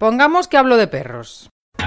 Pongamos que hablo de perros.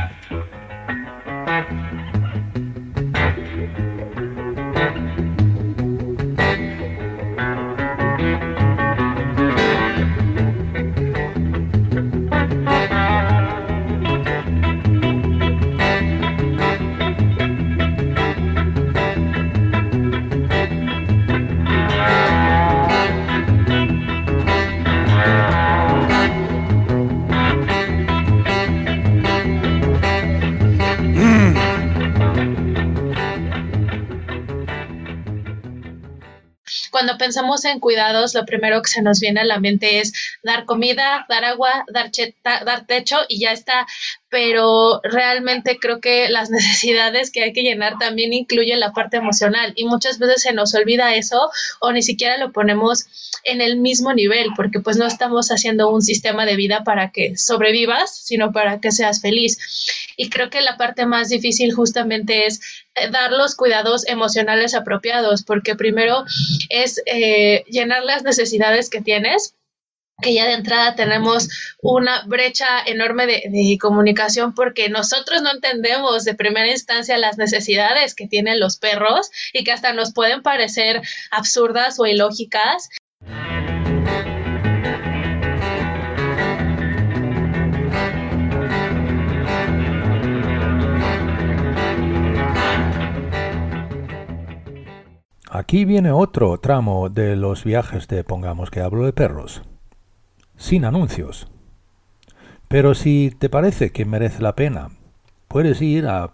Cuando pensamos en cuidados, lo primero que se nos viene a la mente es dar comida, dar agua, dar techo y ya está. Pero realmente creo que las necesidades que hay que llenar también incluyen la parte emocional y muchas veces se nos olvida eso o ni siquiera lo ponemos en el mismo nivel porque pues no estamos haciendo un sistema de vida para que sobrevivas, sino para que seas feliz. Y creo que la parte más difícil justamente es dar los cuidados emocionales apropiados, porque primero es llenar las necesidades que tienes, que ya de entrada tenemos una brecha enorme de comunicación porque nosotros no entendemos de primera instancia las necesidades que tienen los perros y que hasta nos pueden parecer absurdas o ilógicas. Aquí viene otro tramo de los viajes de Pongamos que hablo de perros. Sin anuncios. Pero si te parece que merece la pena, puedes ir a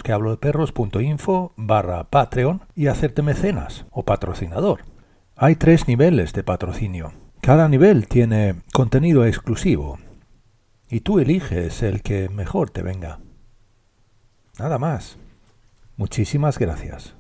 pongamosquehablodeperros.info/Patreon y hacerte mecenas o patrocinador. Hay 3 niveles de patrocinio. Cada nivel tiene contenido exclusivo y tú eliges el que mejor te venga. Nada más. Muchísimas gracias.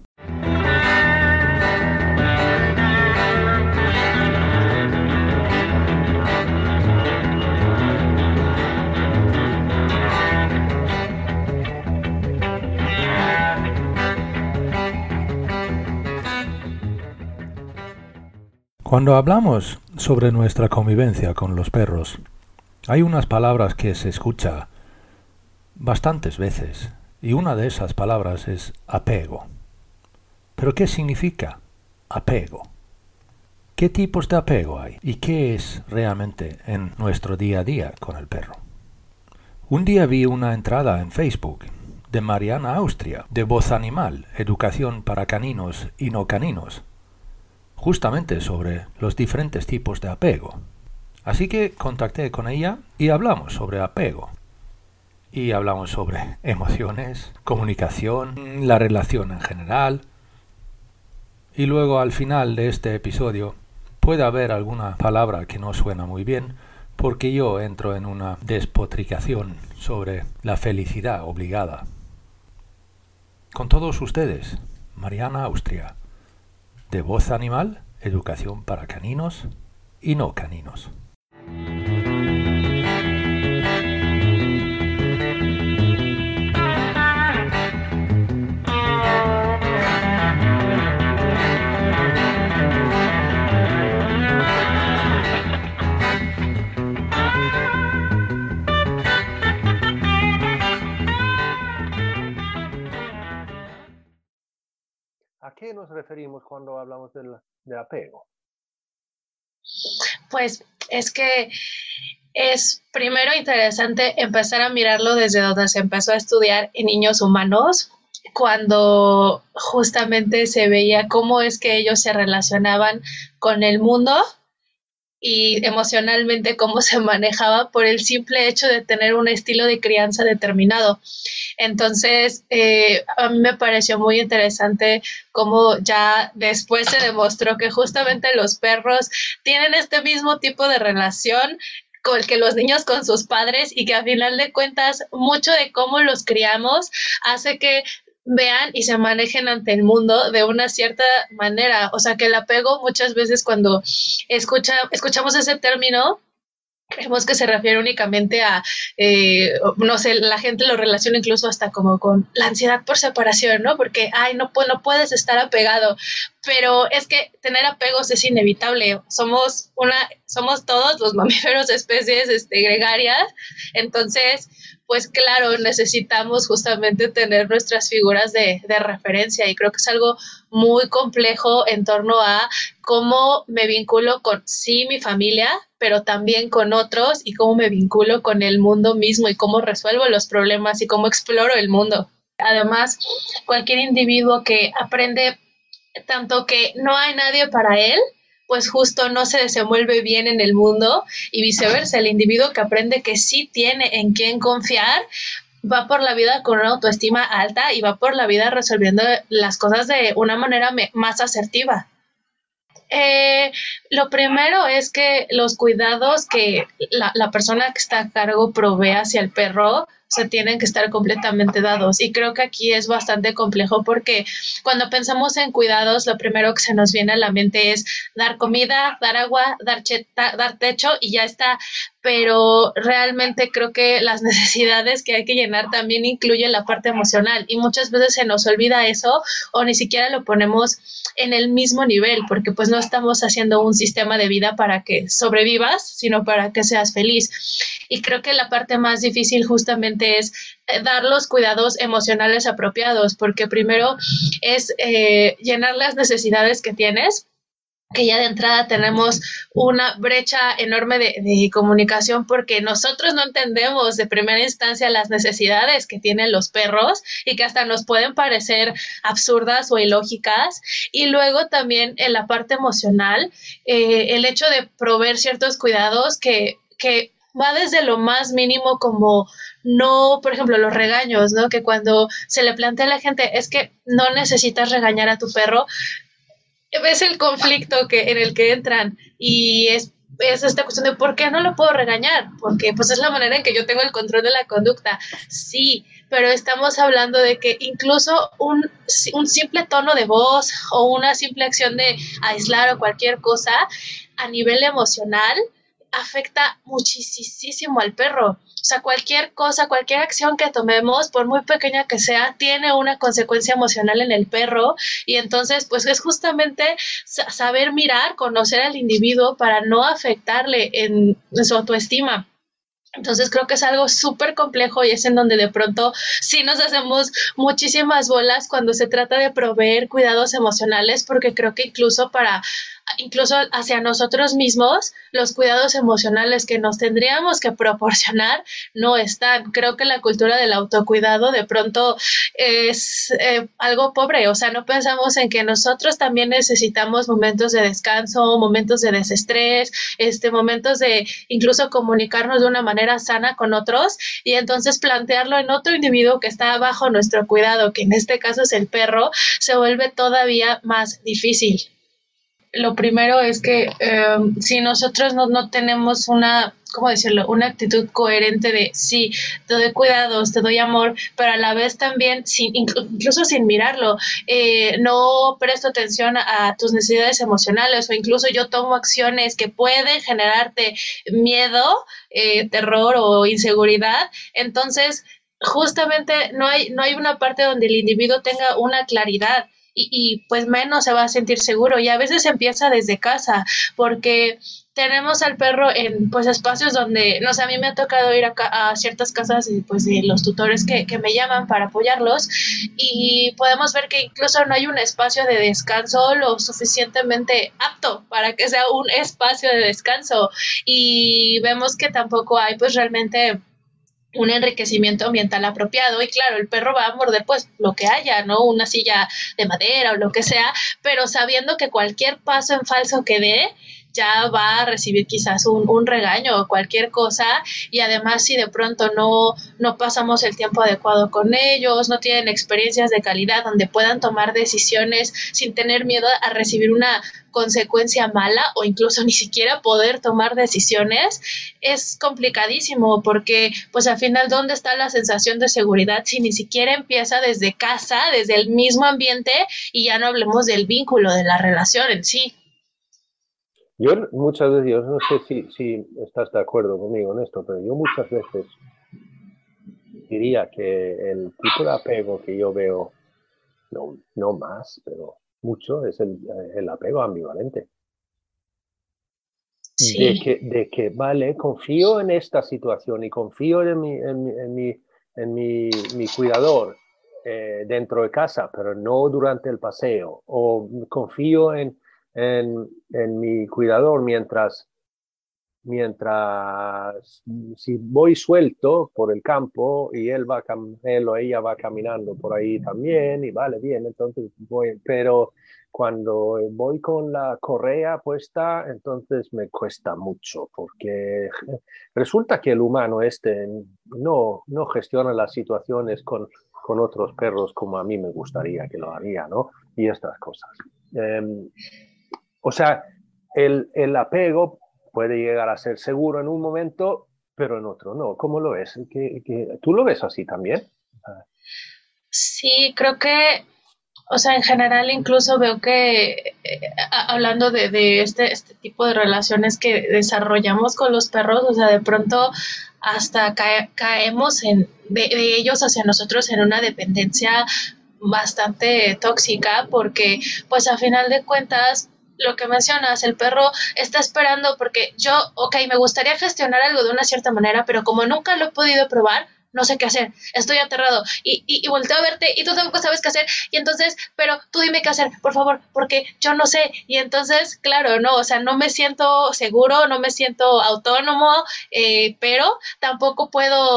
Cuando hablamos sobre nuestra convivencia con los perros, hay unas palabras que se escucha bastantes veces, y una de esas palabras es apego. ¿Pero qué significa apego? ¿Qué tipos de apego hay? ¿Y qué es realmente en nuestro día a día con el perro? Un día vi una entrada en Facebook de Mariana Austria, de Voz Animal, Educación para Caninos y No Caninos, justamente sobre los diferentes tipos de apego. Así que contacté con ella y hablamos sobre apego. Y hablamos sobre emociones, comunicación, la relación en general. Y luego al final de este episodio puede haber alguna palabra que no suena muy bien porque yo entro en una despotricación sobre la felicidad obligada. Con todos ustedes, Mariana Austria, de Voz Animal, Educación para Caninos y No Caninos. ¿A qué nos referimos cuando hablamos de apego? Pues es que es primero interesante empezar a mirarlo desde donde se empezó a estudiar en niños humanos, cuando justamente se veía cómo es que ellos se relacionaban con el mundo y emocionalmente cómo se manejaba por el simple hecho de tener un estilo de crianza determinado. Entonces, a mí me pareció muy interesante cómo ya después se demostró que justamente los perros tienen este mismo tipo de relación con que los niños con sus padres y que a final de cuentas mucho de cómo los criamos hace que vean y se manejen ante el mundo de una cierta manera. O sea, que el apego muchas veces cuando escuchamos ese término Creemos que se refiere únicamente a, no sé, la gente lo relaciona incluso hasta como con la ansiedad por separación, ¿no? Porque, ay, no puedes estar apegado, pero es que tener apegos es inevitable. Somos todos los mamíferos especies gregarias, entonces, pues claro, necesitamos justamente tener nuestras figuras de referencia y creo que es algo muy complejo en torno a cómo me vinculo con, sí, mi familia, pero también con otros y cómo me vinculo con el mundo mismo y cómo resuelvo los problemas y cómo exploro el mundo. Además, cualquier individuo que aprende tanto que no hay nadie para él, pues justo no se desenvuelve bien en el mundo y viceversa, el individuo que aprende que sí tiene en quién confiar, va por la vida con una autoestima alta y va por la vida resolviendo las cosas de una manera más asertiva. Lo primero es que los cuidados que la persona que está a cargo provee hacia el perro se tienen que estar completamente dados. Y creo que aquí es bastante complejo porque cuando pensamos en cuidados, lo primero que se nos viene a la mente es dar comida, dar agua, dar techo y ya está. Pero realmente creo que las necesidades que hay que llenar también incluyen la parte emocional y muchas veces se nos olvida eso o ni siquiera lo ponemos en el mismo nivel porque pues no estamos haciendo un sistema de vida para que sobrevivas, sino para que seas feliz. Y creo que la parte más difícil justamente es dar los cuidados emocionales apropiados, porque primero es llenar las necesidades que tienes, que ya de entrada tenemos una brecha enorme de comunicación porque nosotros no entendemos de primera instancia las necesidades que tienen los perros y que hasta nos pueden parecer absurdas o ilógicas. Y luego también en la parte emocional, el hecho de proveer ciertos cuidados que va desde lo más mínimo como no, por ejemplo, los regaños, ¿no? Que cuando se le plantea a la gente es que no necesitas regañar a tu perro, ves el conflicto en el que entran y es esta cuestión de ¿por qué no lo puedo regañar? Porque pues es la manera en que yo tengo el control de la conducta. Sí, pero estamos hablando de que incluso un simple tono de voz o una simple acción de aislar o cualquier cosa a nivel emocional afecta muchísimo al perro. O sea, cualquier cosa, cualquier acción que tomemos, por muy pequeña que sea, tiene una consecuencia emocional en el perro y entonces pues es justamente saber mirar, conocer al individuo para no afectarle en su autoestima. Entonces creo que es algo súper complejo y es en donde de pronto sí nos hacemos muchísimas bolas cuando se trata de proveer cuidados emocionales, porque creo que incluso hacia nosotros mismos, los cuidados emocionales que nos tendríamos que proporcionar no están. Creo que la cultura del autocuidado de pronto es algo pobre, o sea, no pensamos en que nosotros también necesitamos momentos de descanso, momentos de desestrés, momentos de incluso comunicarnos de una manera sana con otros y entonces plantearlo en otro individuo que está bajo nuestro cuidado, que en este caso es el perro, se vuelve todavía más difícil. Lo primero es que si nosotros no tenemos ¿cómo decirlo? Una actitud coherente de sí, te doy cuidados, te doy amor, pero a la vez también, incluso sin mirarlo, no presto atención a tus necesidades emocionales o incluso yo tomo acciones que pueden generarte miedo, terror o inseguridad, entonces justamente no hay una parte donde el individuo tenga una claridad y pues menos se va a sentir seguro y a veces empieza desde casa porque tenemos al perro en pues espacios donde, no sé, a mí me ha tocado ir a ciertas casas pues de los tutores que me llaman para apoyarlos y podemos ver que incluso no hay un espacio de descanso lo suficientemente apto para que sea un espacio de descanso y vemos que tampoco hay pues realmente un enriquecimiento ambiental apropiado y claro, el perro va a morder pues lo que haya, ¿no? Una silla de madera o lo que sea, pero sabiendo que cualquier paso en falso que dé ya va a recibir quizás un regaño o cualquier cosa y además si de pronto no pasamos el tiempo adecuado con ellos, no tienen experiencias de calidad donde puedan tomar decisiones sin tener miedo a recibir una consecuencia mala o incluso ni siquiera poder tomar decisiones, es complicadísimo porque pues al final ¿dónde está la sensación de seguridad si ni siquiera empieza desde casa, desde el mismo ambiente y ya no hablemos del vínculo, de la relación en sí? Yo muchas veces, yo no sé si estás de acuerdo conmigo en esto, pero yo muchas veces diría que el tipo de apego que yo veo, no más, pero mucho, es el apego ambivalente. Sí. De que, vale, confío en esta situación y confío en mi cuidador dentro de casa, pero no durante el paseo. O confío en mi cuidador mientras si voy suelto por el campo y él o ella va caminando por ahí también y vale, bien, entonces voy, pero cuando voy con la correa puesta, entonces me cuesta mucho porque resulta que el humano no gestiona las situaciones con otros perros como a mí me gustaría que lo haría, ¿no? Y estas cosas. O sea, el apego puede llegar a ser seguro en un momento, pero en otro no. ¿Cómo lo ves? ¿Tú lo ves así también? Sí, creo que, o sea, en general incluso veo que, hablando de este tipo de relaciones que desarrollamos con los perros, o sea, de pronto hasta caemos de ellos hacia nosotros en una dependencia bastante tóxica, porque pues a final de cuentas lo que mencionas, el perro está esperando porque yo, ok, me gustaría gestionar algo de una cierta manera, pero como nunca lo he podido probar, no sé qué hacer, estoy aterrado y volteo a verte y tú tampoco sabes qué hacer y entonces, pero tú dime qué hacer, por favor, porque yo no sé y entonces, claro, no, o sea, no me siento seguro, no me siento autónomo, pero tampoco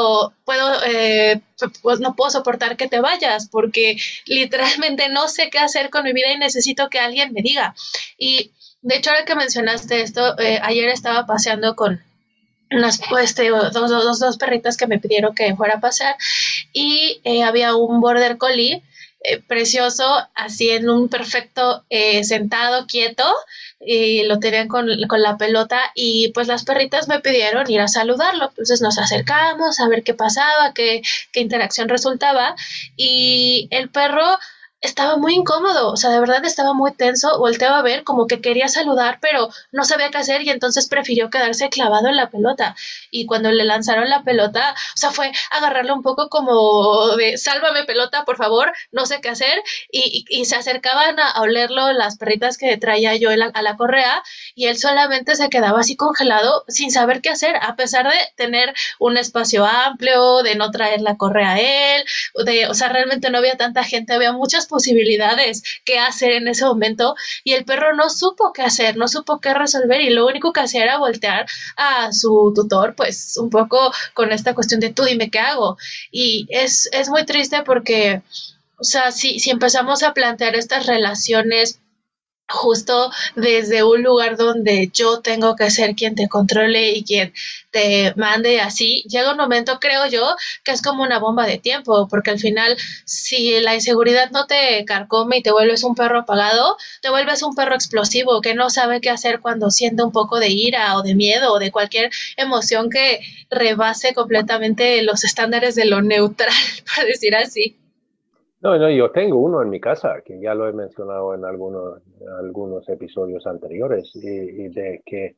pues no puedo soportar que te vayas porque literalmente no sé qué hacer con mi vida y necesito que alguien me diga. Y de hecho, ahora que mencionaste esto, ayer estaba paseando con dos perritas que me pidieron que fuera a pasear y había un border collie precioso, así en un perfecto sentado, quieto, y lo tenían con la pelota y pues las perritas me pidieron ir a saludarlo, entonces nos acercamos a ver qué pasaba, qué interacción resultaba y el perro estaba muy incómodo, o sea, de verdad estaba muy tenso, volteaba a ver como que quería saludar, pero no sabía qué hacer y entonces prefirió quedarse clavado en la pelota. Y cuando le lanzaron la pelota, o sea, fue agarrarla un poco como de, sálvame pelota, por favor, no sé qué hacer. Y se acercaban a olerlo las perritas que traía yo a la correa y él solamente se quedaba así congelado sin saber qué hacer, a pesar de tener un espacio amplio, de no traer la correa a él, o sea, realmente no había tanta gente, había muchas posibilidades que hacer en ese momento y el perro no supo qué hacer, no supo qué resolver y lo único que hacía era voltear a su tutor, pues un poco con esta cuestión de tú dime qué hago. Y es muy triste porque, o sea, si empezamos a plantear estas relaciones justo desde un lugar donde yo tengo que ser quien te controle y quien te mande así, llega un momento, creo yo, que es como una bomba de tiempo, porque al final, si la inseguridad no te carcome y te vuelves un perro apagado, te vuelves un perro explosivo que no sabe qué hacer cuando siente un poco de ira o de miedo o de cualquier emoción que rebase completamente los estándares de lo neutral, por decir así. No, yo tengo uno en mi casa, que ya lo he mencionado en algunos episodios anteriores, y de que,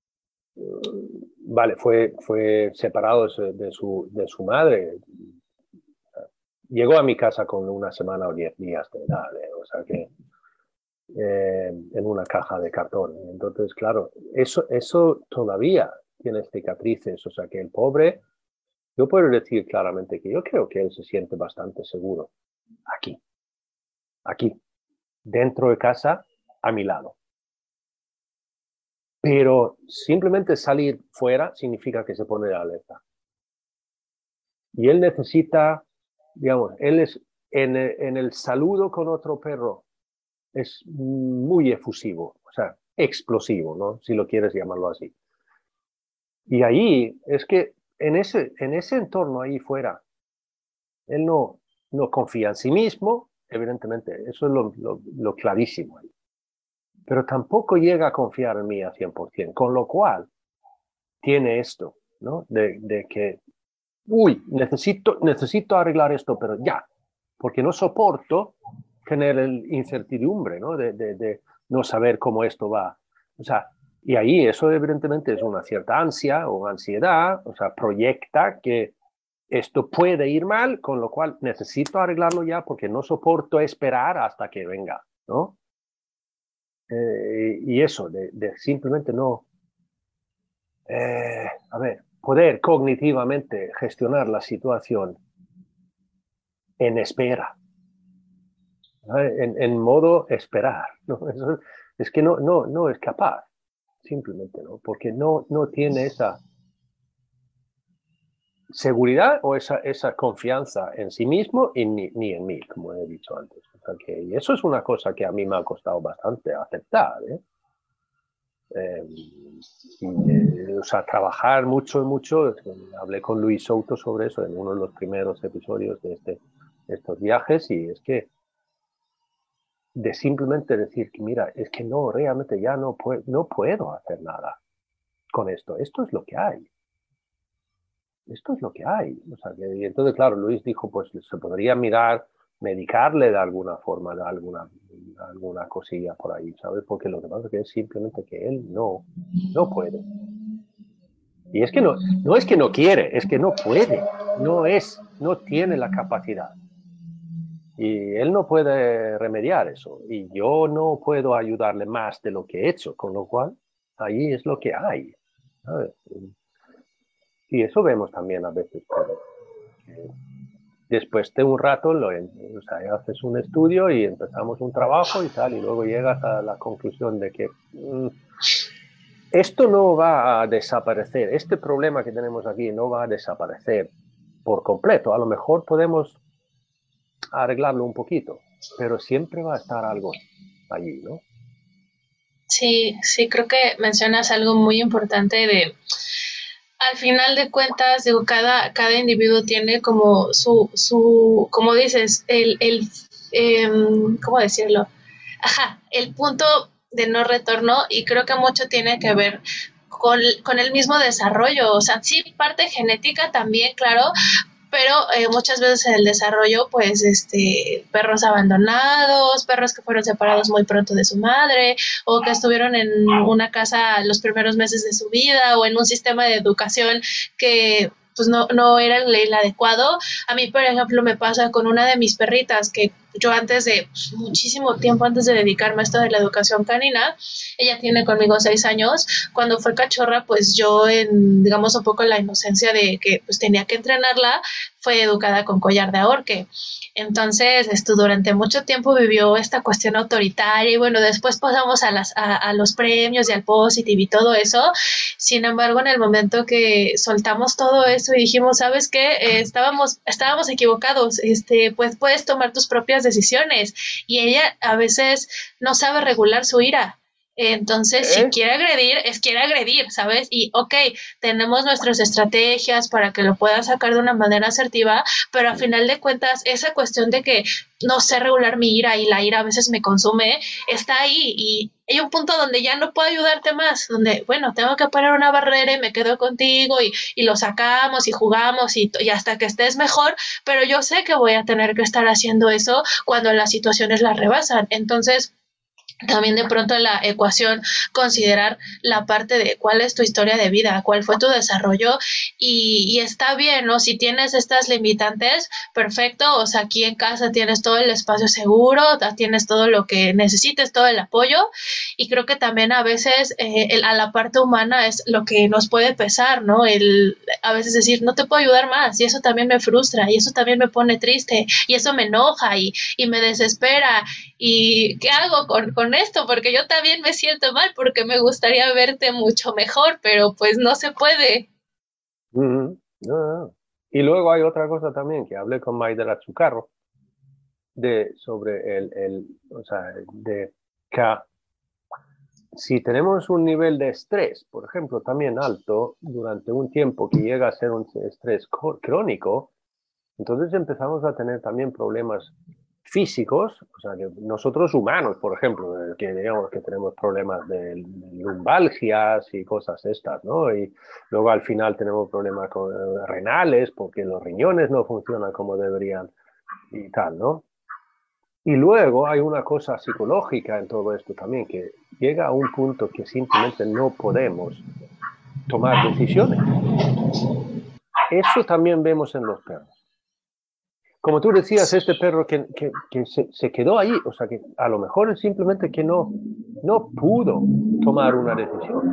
vale, fue separado de su madre. Llegó a mi casa con una semana o 10 días de edad, o sea que en una caja de cartón. Entonces, claro, eso todavía tiene cicatrices, o sea que el pobre, yo puedo decir claramente que yo creo que él se siente bastante seguro aquí, dentro de casa, a mi lado. Pero simplemente salir fuera significa que se pone de alerta. Y él necesita, digamos, él es en el saludo con otro perro, es muy efusivo, o sea, explosivo, ¿no? Si lo quieres llamarlo así. Y ahí es que en ese entorno ahí fuera, él no confía en sí mismo, evidentemente, eso es lo clarísimo ahí. Pero tampoco llega a confiar en mí al 100%, con lo cual tiene esto, ¿no? De que, uy, necesito arreglar esto, pero ya, porque no soporto tener el incertidumbre, ¿no? De no saber cómo esto va. O sea, Y ahí eso evidentemente es una cierta ansia o ansiedad, o sea, proyecta que esto puede ir mal, con lo cual necesito arreglarlo ya porque no soporto esperar hasta que venga, ¿no? Y eso, de simplemente no, poder cognitivamente gestionar la situación en espera, ¿no? En modo esperar, ¿no? Es que no es capaz, simplemente, ¿no? Porque no tiene esa seguridad o esa confianza en sí mismo y ni en mí, como he dicho antes. O sea que, y eso es una cosa que a mí me ha costado bastante aceptar, ¿eh? O sea, trabajar mucho. Hablé con Luis Souto sobre eso en uno de los primeros episodios de estos viajes, y es que de simplemente decir que mira, es que no, realmente ya no puedo hacer nada con esto. Esto es lo que hay. Esto es lo que hay. O sea, y entonces, claro, Luis dijo, pues se podría mirar, medicarle de alguna forma, de alguna cosilla por ahí, ¿sabes? Porque lo que pasa es que es simplemente que él no puede. Y es que no es que no quiere, es que no puede, no tiene la capacidad. Y él no puede remediar eso. Y yo no puedo ayudarle más de lo que he hecho, con lo cual ahí es lo que hay, ¿sabes? Y eso vemos también a veces. Después de un rato, o sea, haces un estudio y empezamos un trabajo y tal, y luego llegas a la conclusión de que esto no va a desaparecer, este problema que tenemos aquí no va a desaparecer por completo. A lo mejor podemos arreglarlo un poquito, pero siempre va a estar algo allí, ¿no? Sí, sí, creo que mencionas algo muy importante de, al final de cuentas, digo, cada individuo tiene como como dices, ¿cómo decirlo? Ajá, el punto de no retorno, y creo que mucho tiene que ver con el mismo desarrollo, o sea, sí, parte genética también, claro, pero muchas veces en el desarrollo, pues, perros abandonados, perros que fueron separados muy pronto de su madre, o que estuvieron en una casa los primeros meses de su vida, o en un sistema de educación que pues no era el adecuado. A mí, por ejemplo, me pasa con una de mis perritas que yo antes de, pues, muchísimo tiempo antes de dedicarme a esto de la educación canina, ella tiene conmigo 6 años. Cuando fue cachorra, pues yo, digamos, un poco la inocencia de que pues tenía que entrenarla, fue educada con collar de ahorque. Entonces, esto durante mucho tiempo vivió esta cuestión autoritaria, y bueno, después pasamos a los premios y al positive y todo eso. Sin embargo, en el momento que soltamos todo eso y dijimos, ¿sabes qué? Estábamos equivocados, pues puedes tomar tus propias decisiones, y ella a veces no sabe regular su ira. Entonces, si quiere agredir, ¿sabes? Y ok, tenemos nuestras estrategias para que lo pueda sacar de una manera asertiva, pero a final de cuentas, esa cuestión de que no sé regular mi ira y la ira a veces me consume, está ahí, y hay un punto donde ya no puedo ayudarte más, donde, bueno, tengo que poner una barrera y me quedo contigo y lo sacamos y jugamos y hasta que estés mejor, pero yo sé que voy a tener que estar haciendo eso cuando las situaciones las rebasan. Entonces, también de pronto en la ecuación considerar la parte de cuál es tu historia de vida, cuál fue tu desarrollo, y está bien, ¿no? Si tienes estas limitantes, perfecto, o sea, aquí en casa tienes todo el espacio seguro, tienes todo lo que necesites, todo el apoyo, y creo que también a veces a la parte humana es lo que nos puede pesar, ¿no? A veces decir, no te puedo ayudar más, y eso también me frustra, y eso también me pone triste, y eso me enoja, y me desespera, y ¿qué hago con esto? Porque yo también me siento mal, porque me gustaría verte mucho mejor, pero pues no se puede. No. Y luego hay otra cosa también que hablé con Maider Azucarro sobre o sea, de que si tenemos un nivel de estrés, por ejemplo, también alto durante un tiempo que llega a ser un estrés crónico, entonces empezamos a tener también problemas físicos, o sea, que nosotros humanos, por ejemplo, que digamos que tenemos problemas de lumbalgias y cosas estas, ¿no? Y luego al final tenemos problemas renales porque los riñones no funcionan como deberían y tal, ¿no? Y luego hay una cosa psicológica en todo esto también, que llega a un punto que simplemente no podemos tomar decisiones. Eso también vemos en los perros. Como tú decías, este perro que se quedó ahí, o sea, que a lo mejor es simplemente que no pudo tomar una decisión.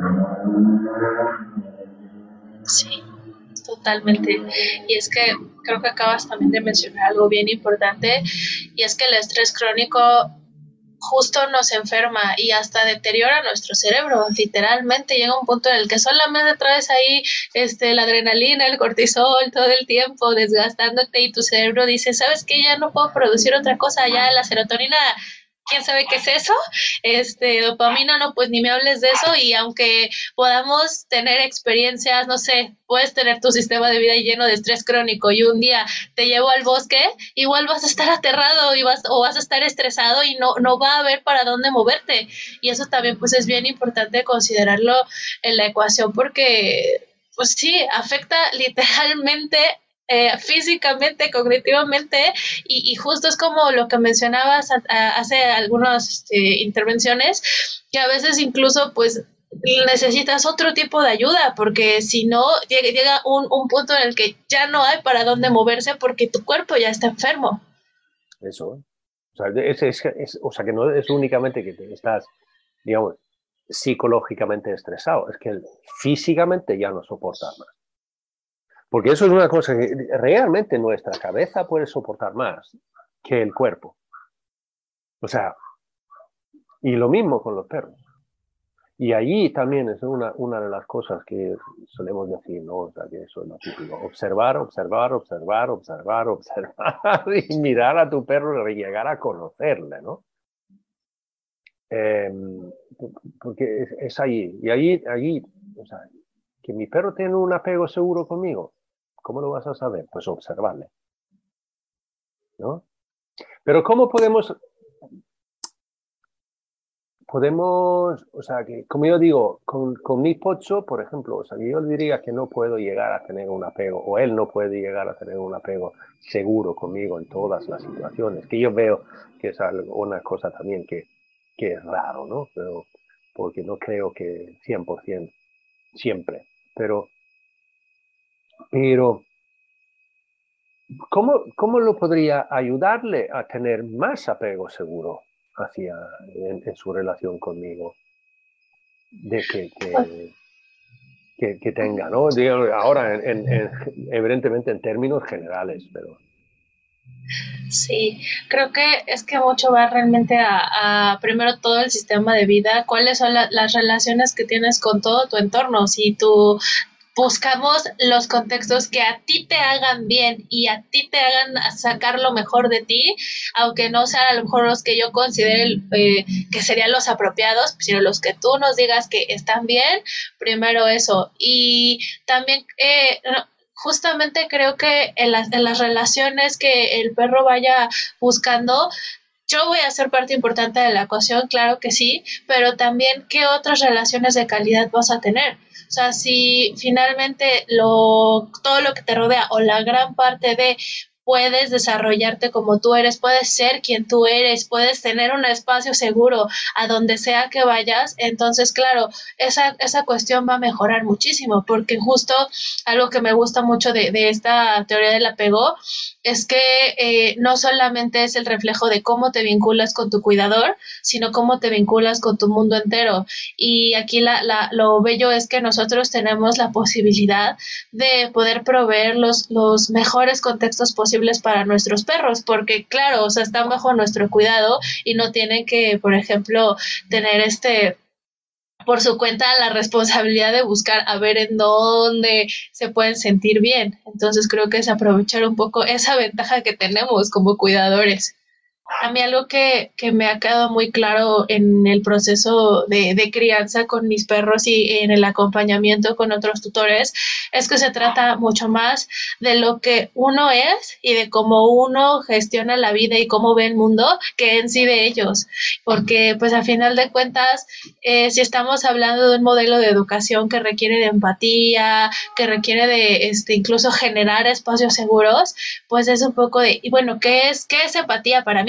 Sí, totalmente. Y es que creo que acabas también de mencionar algo bien importante, y es que el estrés crónico justo nos enferma y hasta deteriora nuestro cerebro. Literalmente llega un punto en el que solamente traes ahí la adrenalina, el cortisol todo el tiempo desgastándote, y tu cerebro dice, ¿sabes qué? Ya no puedo producir otra cosa, ya la serotonina, ¿quién sabe qué es eso? Dopamina, no, pues ni me hables de eso. Y aunque podamos tener experiencias, no sé, puedes tener tu sistema de vida lleno de estrés crónico y un día te llevo al bosque, igual vas a estar aterrado y vas a estar estresado y no va a haber para dónde moverte. Y eso también pues es bien importante considerarlo en la ecuación, porque pues sí, afecta literalmente físicamente, cognitivamente, y justo es como lo que mencionabas hace algunas intervenciones, que a veces incluso pues necesitas otro tipo de ayuda, porque si no, llega un punto en el que ya no hay para dónde moverse porque tu cuerpo ya está enfermo. Eso, o sea, o sea, que no es únicamente que te estás, digamos, psicológicamente estresado, es que físicamente ya no soportas más. Porque eso es una cosa que realmente nuestra cabeza puede soportar más que el cuerpo. O sea, y lo mismo con los perros. Y allí también es una de las cosas que solemos decir, ¿no? O sea, que eso es lo típico. Observar, observar, observar, observar, observar y mirar a tu perro y llegar a conocerle, ¿no? Porque es allí. Y allí, o sea, que mi perro tiene un apego seguro conmigo. ¿Cómo lo vas a saber? Pues observarle, ¿no? Pero ¿cómo podemos, o sea, que como yo digo, con mi Pocho, por ejemplo, o sea, yo diría que no puedo llegar a tener un apego, o él no puede llegar a tener un apego seguro conmigo en todas las situaciones, que yo veo que es una cosa también que es raro, ¿no? Pero porque no creo que 100% siempre, pero ¿cómo lo podría ayudarle a tener más apego seguro en su relación conmigo? De que tenga, ¿no? Digo, ahora, evidentemente en términos generales, pero... Sí, creo que es que mucho va realmente a primero todo el sistema de vida, cuáles son las relaciones que tienes con todo tu entorno. Si tú buscamos los contextos que a ti te hagan bien y a ti te hagan sacar lo mejor de ti, aunque no sean a lo mejor los que yo considere que serían los apropiados, sino los que tú nos digas que están bien, primero eso. Y también justamente creo que en las relaciones que el perro vaya buscando, yo voy a ser parte importante de la ecuación, claro que sí, pero también qué otras relaciones de calidad vas a tener. O sea, si finalmente todo lo que te rodea o la gran parte de puedes desarrollarte como tú eres, puedes ser quien tú eres, puedes tener un espacio seguro a donde sea que vayas, entonces claro, esa cuestión va a mejorar muchísimo, porque justo algo que me gusta mucho de esta teoría del apego es que no solamente es el reflejo de cómo te vinculas con tu cuidador, sino cómo te vinculas con tu mundo entero. Y aquí lo bello es que nosotros tenemos la posibilidad de poder proveer los mejores contextos posibles para nuestros perros, porque claro, o sea, están bajo nuestro cuidado y no tienen que, por ejemplo, tener por su cuenta la responsabilidad de buscar a ver en dónde se pueden sentir bien. Entonces creo que es aprovechar un poco esa ventaja que tenemos como cuidadores. A mí algo que me ha quedado muy claro en el proceso de crianza con mis perros y en el acompañamiento con otros tutores es que se trata mucho más de lo que uno es y de cómo uno gestiona la vida y cómo ve el mundo que en sí de ellos. Porque pues a final de cuentas, si estamos hablando de un modelo de educación que requiere de empatía, que requiere de incluso generar espacios seguros, pues es un poco de, y bueno, ¿qué es empatía para mí?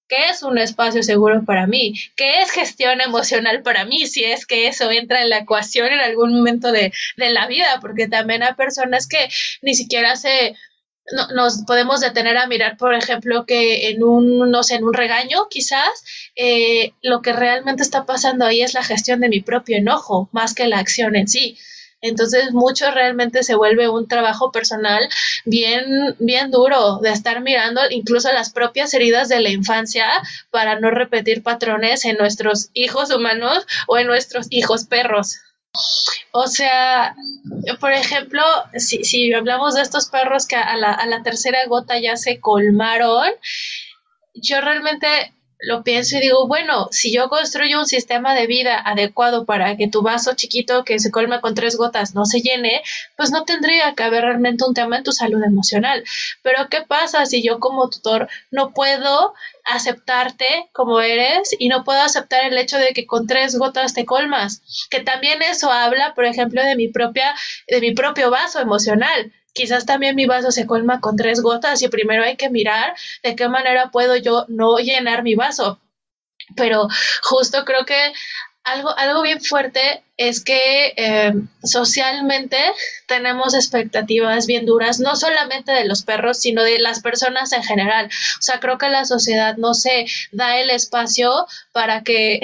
¿qué es un espacio seguro para mí? ¿Qué es gestión emocional para mí? Si es que eso entra en la ecuación en algún momento de la vida, porque también hay personas que ni siquiera nos podemos detener a mirar, por ejemplo, que en no sé, en un regaño, quizás, lo que realmente está pasando ahí es la gestión de mi propio enojo, más que la acción en sí. Entonces, mucho realmente se vuelve un trabajo personal bien, bien duro de estar mirando incluso las propias heridas de la infancia para no repetir patrones en nuestros hijos humanos o en nuestros hijos perros. O sea, por ejemplo, si hablamos de estos perros que a la tercera gota ya se colmaron, yo realmente lo pienso y digo, bueno, si yo construyo un sistema de vida adecuado para que tu vaso chiquito que se colma con 3 gotas no se llene, pues no tendría que haber realmente un tema en tu salud emocional. Pero ¿qué pasa si yo como tutor no puedo aceptarte como eres y no puedo aceptar el hecho de que con 3 gotas te colmas? Que también eso habla, por ejemplo, de mi propio vaso emocional. Quizás también mi vaso se colma con 3 gotas y primero hay que mirar de qué manera puedo yo no llenar mi vaso. Pero justo creo que algo bien fuerte es que socialmente tenemos expectativas bien duras, no solamente de los perros, sino de las personas en general. O sea, creo que la sociedad no se da el espacio para que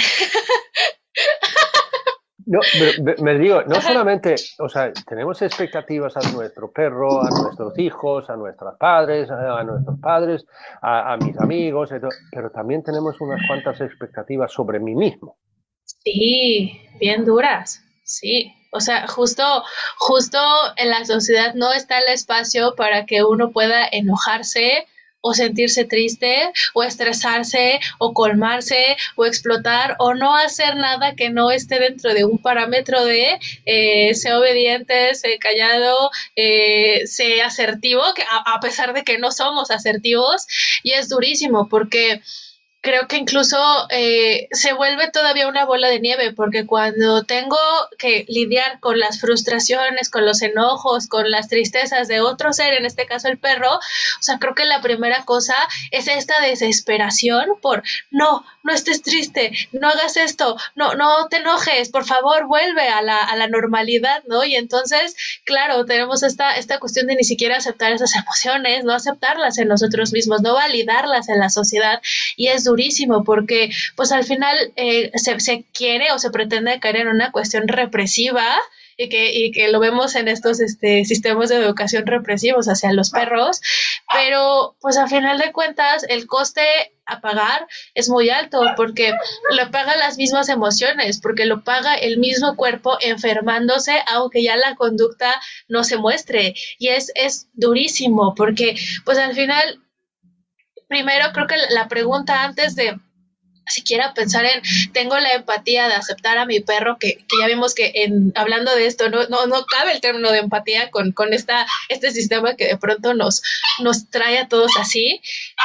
No, me digo, no solamente, o sea, tenemos expectativas a nuestro perro, a nuestros hijos, a nuestros padres, a mis amigos, pero también tenemos unas cuantas expectativas sobre mí mismo. Sí, bien duras, sí. O sea, justo en la sociedad no está el espacio para que uno pueda enojarse o sentirse triste o estresarse o colmarse o explotar o no hacer nada que no esté dentro de un parámetro de sé obediente, sé callado, sé asertivo, que a pesar de que no somos asertivos, y es durísimo porque creo que incluso se vuelve todavía una bola de nieve, porque cuando tengo que lidiar con las frustraciones, con los enojos, con las tristezas de otro ser, en este caso el perro, o sea, creo que la primera cosa es esta desesperación por no estés triste, no hagas esto, no te enojes, por favor, vuelve a la normalidad, ¿no? Y entonces, claro, tenemos esta cuestión de ni siquiera aceptar esas emociones, no aceptarlas en nosotros mismos, no validarlas en la sociedad, y es durísimo porque pues al final se quiere o se pretende caer en una cuestión represiva y que lo vemos en estos sistemas de educación represivos hacia los perros, pero pues al final de cuentas el coste a pagar es muy alto porque lo pagan las mismas emociones, porque lo paga el mismo cuerpo enfermándose aunque ya la conducta no se muestre, y es durísimo porque pues al final primero creo que la pregunta antes de siquiera pensar en tengo la empatía de aceptar a mi perro, que ya vimos que hablando de esto no cabe el término de empatía con este sistema que de pronto nos trae a todos así,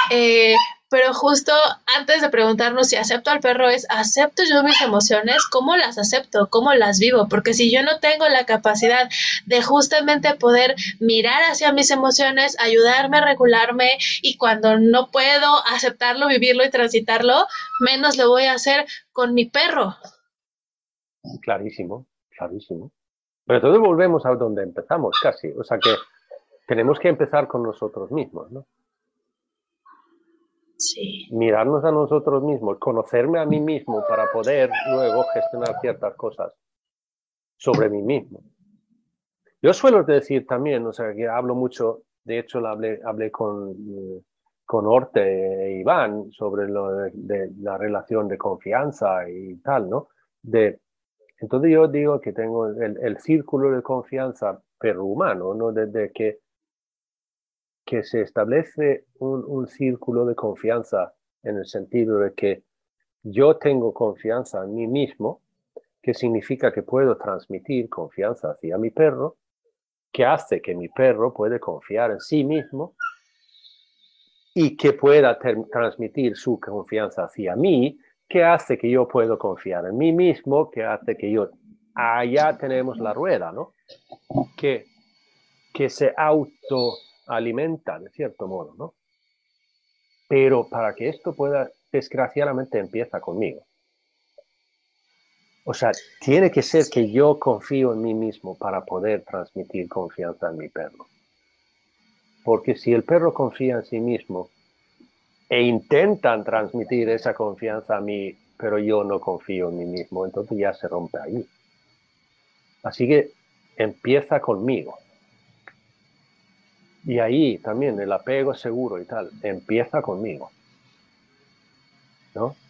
pero justo antes de preguntarnos si acepto al perro es, ¿acepto yo mis emociones? ¿Cómo las acepto? ¿Cómo las vivo? Porque si yo no tengo la capacidad de justamente poder mirar hacia mis emociones, ayudarme a regularme, y cuando no puedo aceptarlo, vivirlo y transitarlo, menos lo voy a hacer con mi perro. Clarísimo, clarísimo. Pero entonces volvemos a donde empezamos casi. O sea que tenemos que empezar con nosotros mismos, ¿no? Sí. Mirarnos a nosotros mismos, conocerme a mí mismo para poder luego gestionar ciertas cosas sobre mí mismo. Yo suelo decir también, o sea, que hablo mucho, de hecho hablé con Orte e Iván sobre lo de la relación de confianza y tal, ¿no? Entonces yo digo que tengo el círculo de confianza perro-humano, ¿no? Desde que se establece un círculo de confianza en el sentido de que yo tengo confianza en mí mismo, que significa que puedo transmitir confianza hacia mi perro, que hace que mi perro pueda confiar en sí mismo y que pueda transmitir su confianza hacia mí, que hace que yo pueda confiar en mí mismo, que hace que yo... Allá tenemos la rueda, ¿no? Que se autoalimenta de cierto modo, ¿no? Pero para que esto pueda desgraciadamente empieza conmigo. O sea, tiene que ser que yo confío en mí mismo para poder transmitir confianza en mi perro. Porque si el perro confía en sí mismo e intentan transmitir esa confianza a mí, pero yo no confío en mí mismo, entonces ya se rompe ahí. Así que empieza conmigo. Y ahí también el apego seguro y tal, empieza conmigo. ¿No?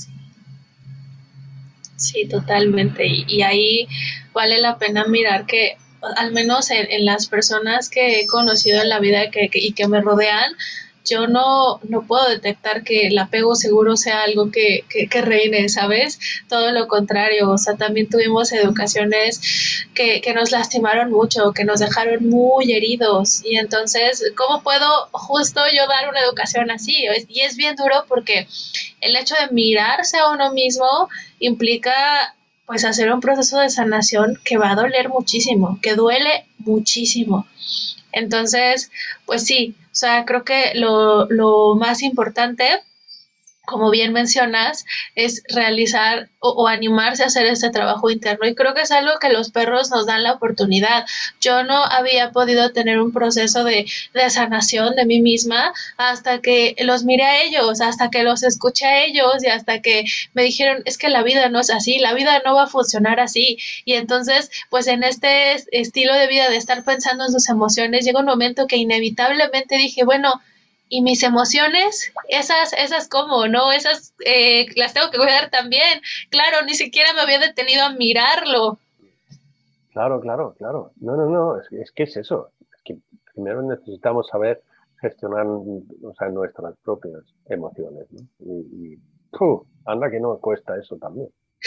Sí, totalmente. Y ahí vale la pena mirar que, al menos en las personas que he conocido en la vida y que me rodean, yo no puedo detectar que el apego seguro sea algo que reine, ¿sabes? Todo lo contrario, o sea, también tuvimos educaciones que nos lastimaron mucho, que nos dejaron muy heridos, y entonces, ¿cómo puedo justo yo dar una educación así? Y es bien duro porque el hecho de mirarse a uno mismo implica pues hacer un proceso de sanación que va a doler muchísimo, que duele muchísimo. Entonces, pues sí, o sea, creo que lo más importante, como bien mencionas, es realizar o animarse a hacer este trabajo interno. Y creo que es algo que los perros nos dan la oportunidad. Yo no había podido tener un proceso de sanación de mí misma hasta que los miré a ellos, hasta que los escuché a ellos y hasta que me dijeron, es que la vida no es así, la vida no va a funcionar así. Y entonces, pues en este estilo de vida de estar pensando en sus emociones, llega un momento que inevitablemente dije, bueno, y mis emociones, esas como, ¿no? Esas las tengo que cuidar también. Claro, ni siquiera me había detenido a mirarlo. Claro. No. Es que es eso. Es que primero necesitamos saber gestionar, o sea, nuestras propias emociones, ¿no? Y anda que no cuesta eso también.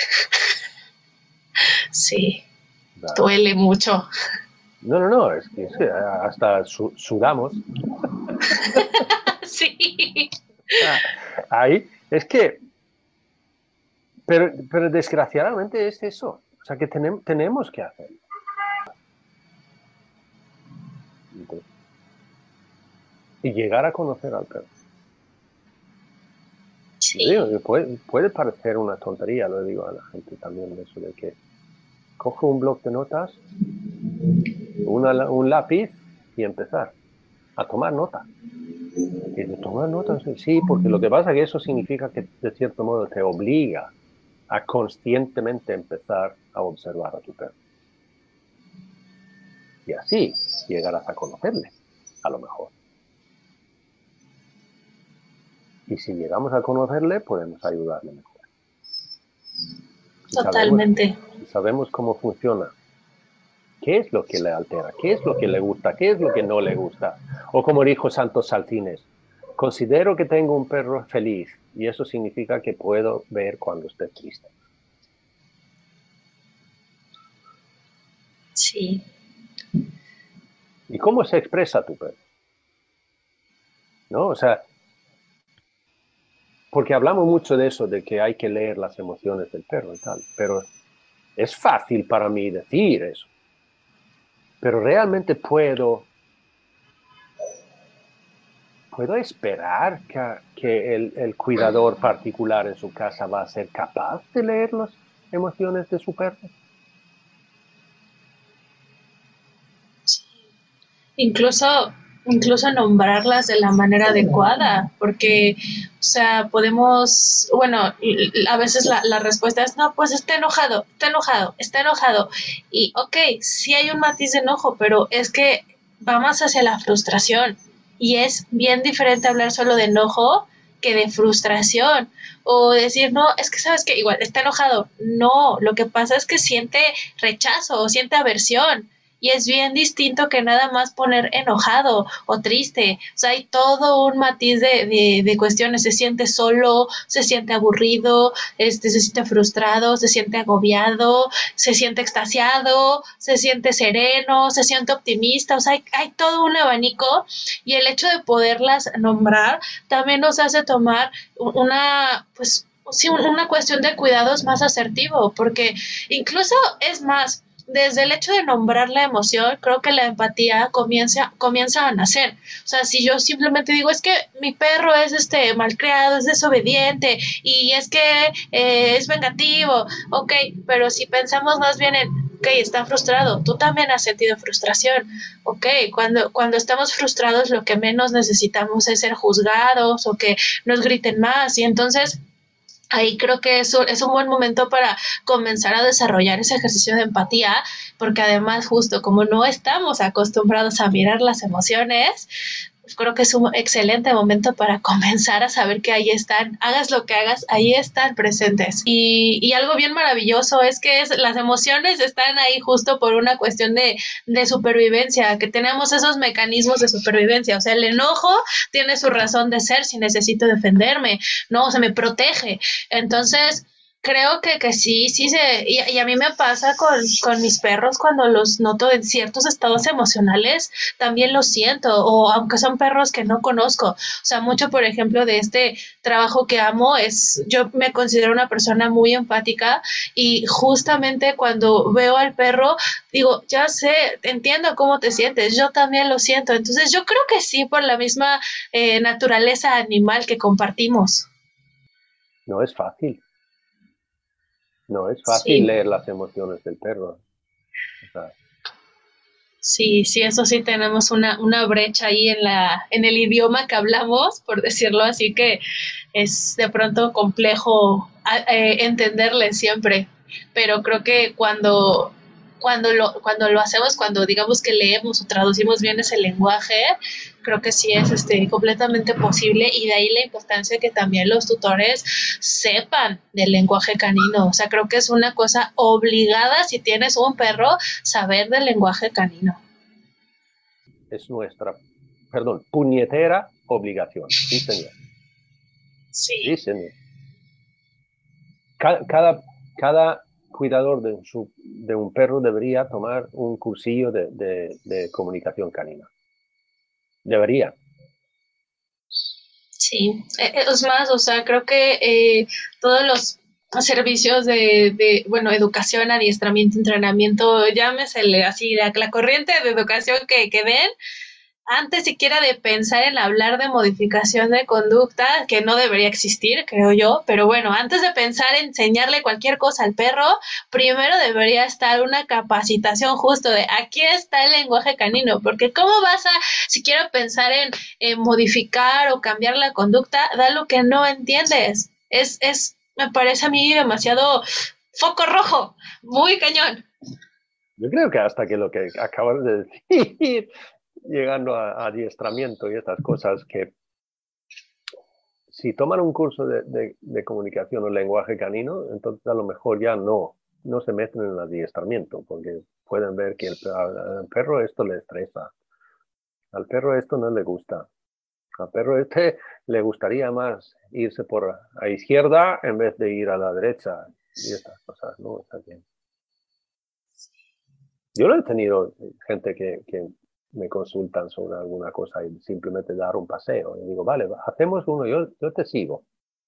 Sí, duele mucho. No, es que hasta sudamos. Sí. Ahí, es que, pero desgraciadamente es eso. O sea, que tenemos que hacerlo. Y llegar a conocer al perro. Sí. Digo, puede parecer una tontería, lo digo a la gente también, de eso de que coge un bloc de notas, un lápiz y empezar a tomar nota. Y de tomar notas, sí, porque lo que pasa es que eso significa que de cierto modo te obliga a conscientemente empezar a observar a tu perro. Y así llegarás a conocerle, a lo mejor. Y si llegamos a conocerle, podemos ayudarle mejor. Totalmente. Si sabemos cómo funciona, qué es lo que le altera, qué es lo que le gusta, qué es lo que no le gusta. O como dijo Santos Saltines, considero que tengo un perro feliz y eso significa que puedo ver cuando esté triste. Sí. ¿Y cómo se expresa tu perro? ¿No? O sea, porque hablamos mucho de eso, de que hay que leer las emociones del perro y tal, pero es fácil para mí decir eso. Pero realmente puedo esperar que el cuidador particular en su casa va a ser capaz de leer las emociones de su perro. Sí. Incluso nombrarlas de la manera adecuada, porque, o sea, podemos, bueno, a veces la respuesta es, no, pues está enojado, y ok, sí hay un matiz de enojo, pero es que va más hacia la frustración, y es bien diferente hablar solo de enojo que de frustración, o decir, no, es que sabes que igual está enojado, no, lo que pasa es que siente rechazo o siente aversión, y es bien distinto que nada más poner enojado o triste. O sea, hay todo un matiz de cuestiones. Se siente solo, se siente aburrido, se siente frustrado, se siente agobiado, se siente extasiado, se siente sereno, se siente optimista. O sea, hay todo un abanico, y el hecho de poderlas nombrar también nos hace tomar una, pues, sí, una cuestión de cuidados más asertivo, porque incluso es más, desde el hecho de nombrar la emoción, creo que la empatía comienza a nacer. O sea, si yo simplemente digo, es que mi perro es malcriado, es desobediente y es que es vengativo, ok, pero si pensamos más bien en, ok, está frustrado, tú también has sentido frustración, ok, cuando estamos frustrados lo que menos necesitamos es ser juzgados o que nos griten más, y entonces ahí creo que eso es un buen momento para comenzar a desarrollar ese ejercicio de empatía, porque además justo como no estamos acostumbrados a mirar las emociones, pues creo que es un excelente momento para comenzar a saber que ahí están, hagas lo que hagas, ahí están presentes. Y algo bien maravilloso es que las emociones están ahí justo por una cuestión de supervivencia, que tenemos esos mecanismos de supervivencia. O sea, el enojo tiene su razón de ser si necesito defenderme, ¿no? O sea, me protege. Entonces, creo que sí, y a mí me pasa con mis perros cuando los noto en ciertos estados emocionales, también lo siento, o aunque son perros que no conozco. O sea, mucho, por ejemplo, de este trabajo que amo yo me considero una persona muy empática y justamente cuando veo al perro, digo, ya sé, entiendo cómo te sientes, yo también lo siento. Entonces, yo creo que sí, por la misma naturaleza animal que compartimos. No es fácil. No es fácil leer las emociones del perro. O sea, sí, eso sí tenemos una brecha ahí en el idioma que hablamos, por decirlo así, que es de pronto complejo entenderle siempre. Pero creo que cuando lo hacemos, cuando digamos que leemos o traducimos bien ese lenguaje, creo que sí es completamente posible, y de ahí la importancia que también los tutores sepan del lenguaje canino. O sea, creo que es una cosa obligada si tienes un perro saber del lenguaje canino. Es nuestra, puñetera obligación. Sí, señor. Sí, señor. Cada cuidador de un perro debería tomar un cursillo de comunicación canina. Debería. Sí, es más, o sea, creo que todos los servicios de educación, adiestramiento, entrenamiento, llámesele así, la corriente de educación que den, antes siquiera de pensar en hablar de modificación de conducta, que no debería existir, creo yo, pero bueno, antes de pensar en enseñarle cualquier cosa al perro, primero debería estar una capacitación justo de aquí está el lenguaje canino, porque cómo vas a siquiera pensar en modificar o cambiar la conducta de algo que no entiendes. Me parece a mí demasiado foco rojo, muy cañón. Yo creo que hasta que lo que acabas de decir, llegando a adiestramiento y estas cosas, que si toman un curso de comunicación o lenguaje canino, entonces a lo mejor ya no se meten en el adiestramiento, porque pueden ver que al perro esto le estresa, al perro esto no le gusta, al perro le gustaría más irse por a izquierda en vez de ir a la derecha, y estas cosas, ¿no? Está bien. Yo no he tenido gente que me consultan sobre alguna cosa y simplemente dar un paseo. Y digo, vale, hacemos uno, yo te sigo.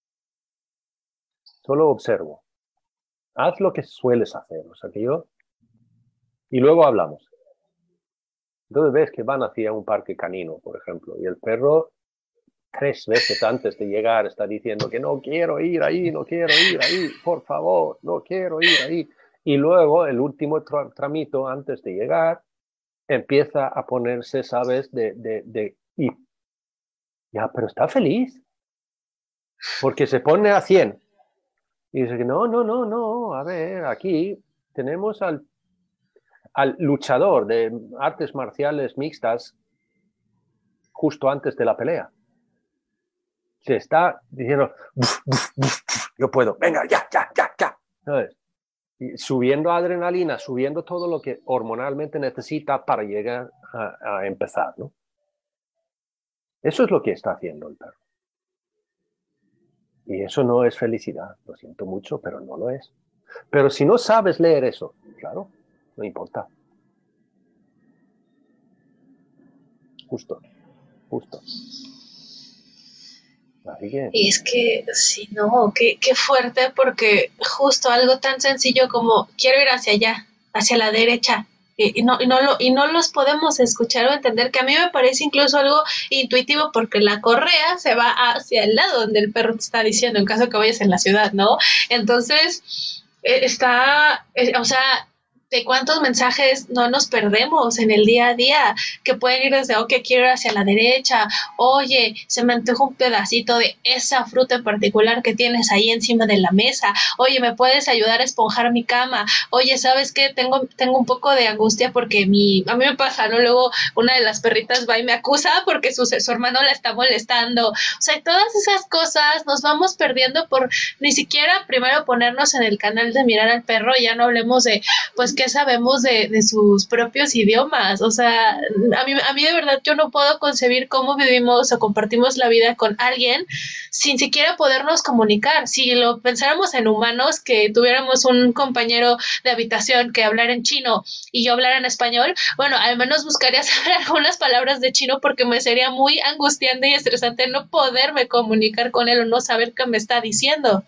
Solo observo. Haz lo que sueles hacer. O sea, y luego hablamos. Entonces ves que van hacia un parque canino, por ejemplo, y el perro 3 veces antes de llegar está diciendo que no quiero ir ahí, por favor, no quiero ir ahí. Y luego el último tramito antes de llegar empieza a ponerse, ¿sabes? Ya, pero está feliz. Porque se pone a 100. Y dice que no, a ver, aquí tenemos al luchador de artes marciales mixtas justo antes de la pelea. Se está diciendo, yo puedo, venga, ya. ¿Sabes? Y subiendo adrenalina, subiendo todo lo que hormonalmente necesita para llegar a empezar, ¿no? Eso es lo que está haciendo el perro. Y eso no es felicidad, lo siento mucho, pero no lo es. Pero si no sabes leer eso, claro, no importa. Justo. Así que... Y es que, sí, no, qué fuerte, porque justo algo tan sencillo como quiero ir hacia allá, hacia la derecha. Y no los podemos escuchar o entender, que a mí me parece incluso algo intuitivo, porque la correa se va hacia el lado donde el perro te está diciendo, en caso que vayas en la ciudad, ¿no? Entonces, o sea, de cuántos mensajes no nos perdemos en el día a día, que pueden ir desde, ok, quiero ir hacia la derecha, oye, se me antoja un pedacito de esa fruta en particular que tienes ahí encima de la mesa, oye, ¿me puedes ayudar a esponjar mi cama? Oye, ¿sabes qué? Tengo un poco de angustia porque a mí me pasa, ¿no? Luego una de las perritas va y me acusa porque su hermano la está molestando. O sea, todas esas cosas nos vamos perdiendo por ni siquiera primero ponernos en el canal de mirar al perro, y ya no hablemos de, pues, qué sabemos de sus propios idiomas. O sea, a mí de verdad yo no puedo concebir cómo vivimos o compartimos la vida con alguien sin siquiera podernos comunicar. Si lo pensáramos en humanos, que tuviéramos un compañero de habitación que hablara en chino y yo hablara en español, bueno, al menos buscaría saber algunas palabras de chino, porque me sería muy angustiante y estresante no poderme comunicar con él o no saber qué me está diciendo.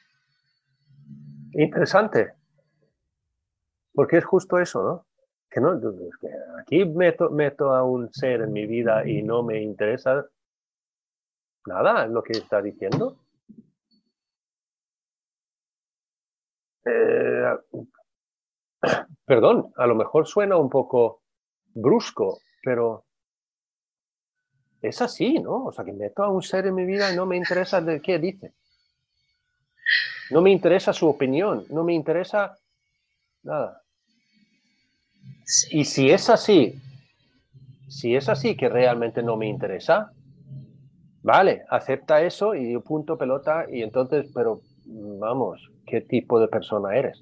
Interesante. Porque es justo eso, ¿no? Que no, que aquí meto a un ser en mi vida y no me interesa nada lo que está diciendo. Perdón, a lo mejor suena un poco brusco, pero es así, ¿no? O sea, que meto a un ser en mi vida y no me interesa de qué dice. No me interesa su opinión, no me interesa nada. Sí. Y si es así que realmente no me interesa, vale, acepta eso y punto pelota, y entonces, pero vamos, ¿qué tipo de persona eres?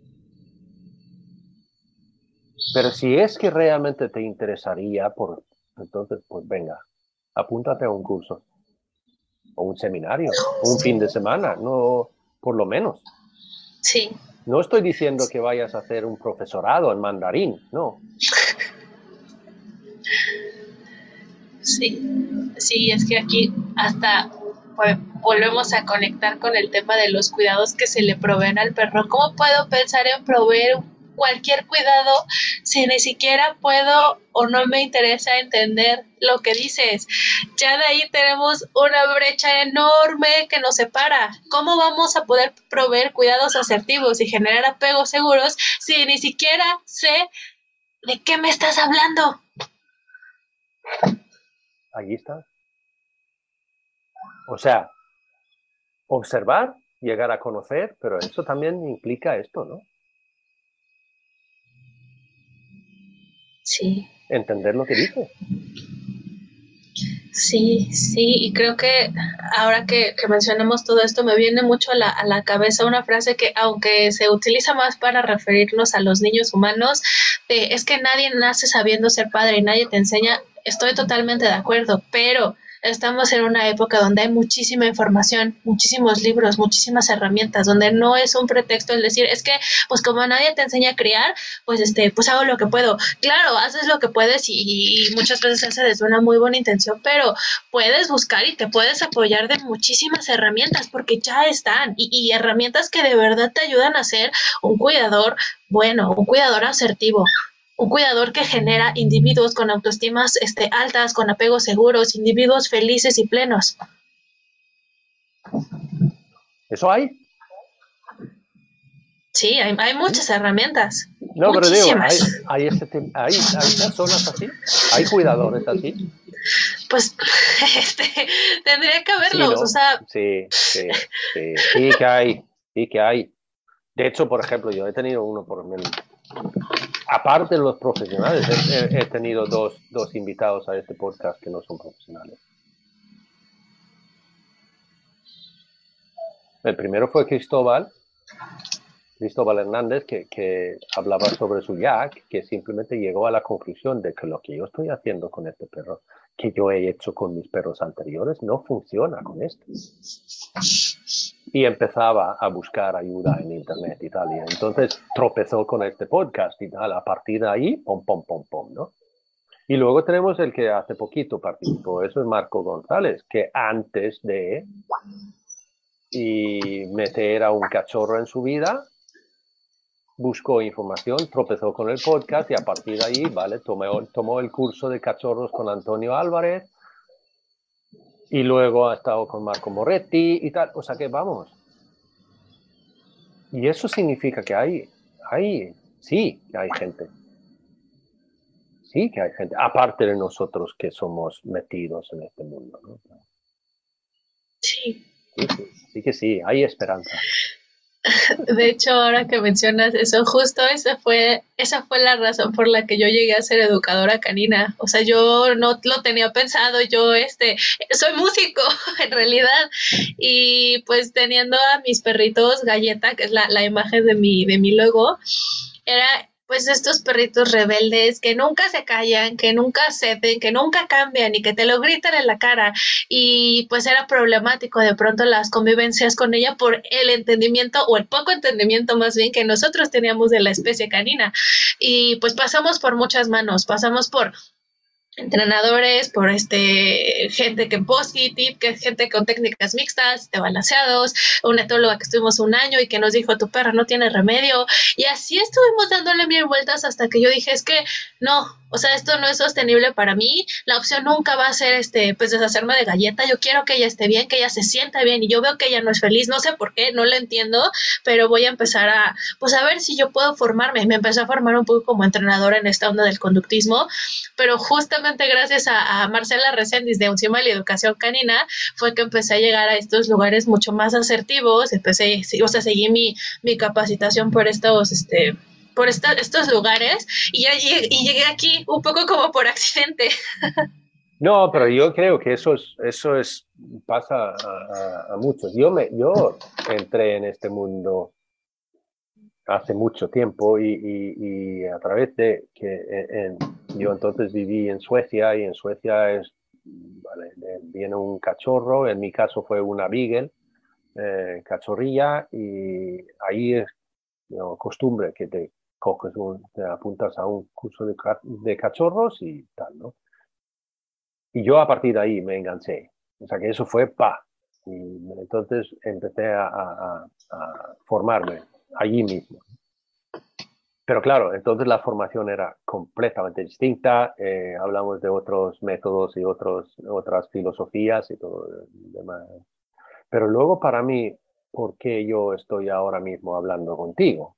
Pero si es que realmente te interesaría, entonces, pues venga, apúntate a un curso, o un seminario, o un fin de semana, no, por lo menos. Sí. No estoy diciendo que vayas a hacer un profesorado en mandarín, no. Sí, es que aquí hasta volvemos a conectar con el tema de los cuidados que se le proveen al perro. ¿Cómo puedo pensar en proveer cualquier cuidado si ni siquiera puedo o no me interesa entender lo que dices? Ya de ahí tenemos una brecha enorme que nos separa. ¿Cómo vamos a poder proveer cuidados asertivos y generar apegos seguros si ni siquiera sé de qué me estás hablando? Ahí está. O sea, observar, llegar a conocer, pero eso también implica esto, ¿no? Sí. Entender lo que dice. Sí, y creo que ahora que mencionamos todo esto, me viene mucho a la cabeza una frase que, aunque se utiliza más para referirnos a los niños humanos, es que nadie nace sabiendo ser padre y nadie te enseña. Estoy totalmente de acuerdo, pero estamos en una época donde hay muchísima información, muchísimos libros, muchísimas herramientas, donde no es un pretexto el decir, es que, pues como nadie te enseña a criar, pues pues hago lo que puedo. Claro, haces lo que puedes y muchas veces se hace desde una muy buena intención, pero puedes buscar y te puedes apoyar de muchísimas herramientas, porque ya están, y herramientas que de verdad te ayudan a ser un cuidador bueno, un cuidador asertivo, un cuidador que genera individuos con autoestimas altas, con apegos seguros, individuos felices y plenos. ¿Eso hay? Sí, hay muchas herramientas. No, pero digo, ¿hay personas así? ¿Hay cuidadores así? Pues tendría que haberlos, sí, ¿no? O sea... Sí que hay. De hecho, por ejemplo, yo he tenido uno por menos. Aparte de los profesionales, he tenido dos invitados a este podcast que no son profesionales. El primero fue Cristóbal Hernández, que hablaba sobre su Jack, que simplemente llegó a la conclusión de que lo que yo estoy haciendo con este perro, que yo he hecho con mis perros anteriores, no funciona con este. Y empezaba a buscar ayuda en internet y tal, y entonces tropezó con este podcast y tal, a partir de ahí, pom, ¿no? Y luego tenemos el que hace poquito participó, eso es Marco González, que antes de meter a un cachorro en su vida, buscó información, tropezó con el podcast y a partir de ahí, vale, tomó el curso de cachorros con Antonio Álvarez y luego ha estado con Marco Moretti y tal. O sea que vamos. Y eso significa que sí que hay gente. Sí que hay gente, aparte de nosotros que somos metidos en este mundo, ¿no? Sí. Sí que sí, hay esperanza. De hecho, ahora que mencionas eso, justo esa fue la razón por la que yo llegué a ser educadora canina. O sea, yo no lo tenía pensado, yo soy músico en realidad. Y pues teniendo a mis perritos Galleta, que es la imagen de mi logo, era pues estos perritos rebeldes que nunca se callan, que nunca ceden, que nunca cambian y que te lo gritan en la cara. Y pues era problemático de pronto las convivencias con ella por el entendimiento o el poco entendimiento más bien que nosotros teníamos de la especie canina. Y pues pasamos por muchas manos, pasamos por entrenadores, por gente que positive, que gente con técnicas mixtas, de balanceados, una etóloga que estuvimos un año y que nos dijo tu perra no tiene remedio, y así estuvimos dándole mil vueltas hasta que yo dije es que no, o sea, esto no es sostenible para mí, la opción nunca va a ser pues deshacerme de Galleta, yo quiero que ella esté bien, que ella se sienta bien, y yo veo que ella no es feliz, no sé por qué, no lo entiendo, pero voy a empezar a ver si yo puedo formarme, me empecé a formar un poco como entrenadora en esta onda del conductismo, pero justamente gracias a Marcela Reséndiz de Uncimal y Educación Canina fue que empecé a llegar a estos lugares mucho más asertivos, seguí mi capacitación por estos lugares y llegué aquí un poco como por accidente. No, pero yo creo que eso pasa a muchos. Yo entré en este mundo hace mucho tiempo y a través de que yo entonces viví en Suecia y en Suecia viene un cachorro, en mi caso fue una beagle, cachorrilla, y ahí es costumbre que te apuntas a un curso de cachorros y tal, ¿no? Y yo a partir de ahí me enganché. O sea que eso fue Y entonces empecé a formarme allí mismo. Pero claro, entonces la formación era completamente distinta. Hablamos de otros métodos y otras filosofías y todo demás. Pero luego para mí, ¿por qué yo estoy ahora mismo hablando contigo?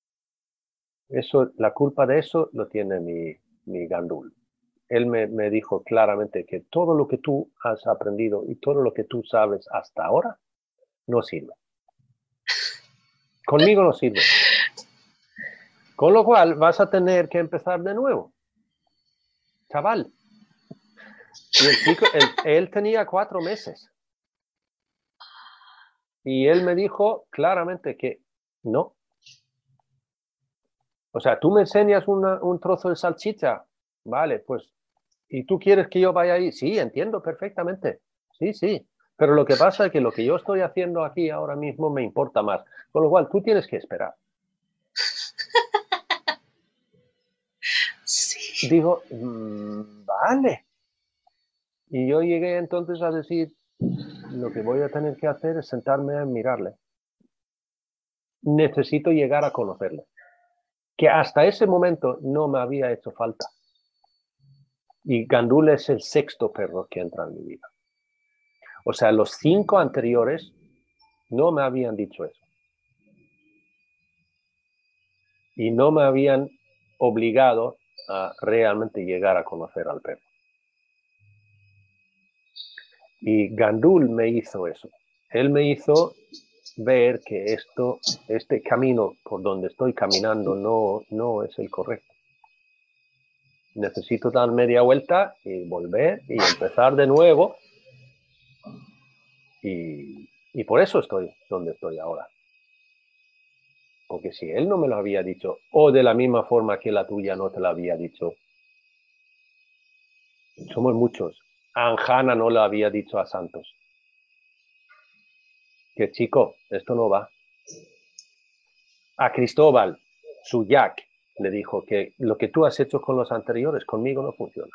La culpa de eso lo tiene mi Gandul. Él me dijo claramente que todo lo que tú has aprendido y todo lo que tú sabes hasta ahora no sirve. Conmigo no sirve. Con lo cual vas a tener que empezar de nuevo. Chaval. Y el chico, él tenía 4 meses. Y él me dijo claramente que no. O sea, tú me enseñas un trozo de salchicha. Vale, pues. ¿Y tú quieres que yo vaya ahí? Sí, entiendo perfectamente. Sí. Pero lo que pasa es que lo que yo estoy haciendo aquí ahora mismo me importa más. Con lo cual, tú tienes que esperar. Sí. Digo, vale. Y yo llegué entonces a decir, lo que voy a tener que hacer es sentarme a mirarle. Necesito llegar a conocerle. Que hasta ese momento no me había hecho falta. Y Gandul es el 6º perro que entra en mi vida. O sea, los 5 anteriores no me habían dicho eso. Y no me habían obligado a realmente llegar a conocer al perro. Y Gandul me hizo eso. Él me hizo ver que este camino por donde estoy caminando no es el correcto. Necesito dar media vuelta y volver y empezar de nuevo. Y por eso estoy donde estoy ahora. Porque si él no me lo había dicho, o de la misma forma que la tuya no te lo había dicho, somos muchos. A Anjana no lo había dicho a Santos. Que chico, esto no va. A Cristóbal, su Jack, le dijo que lo que tú has hecho con los anteriores, conmigo no funciona.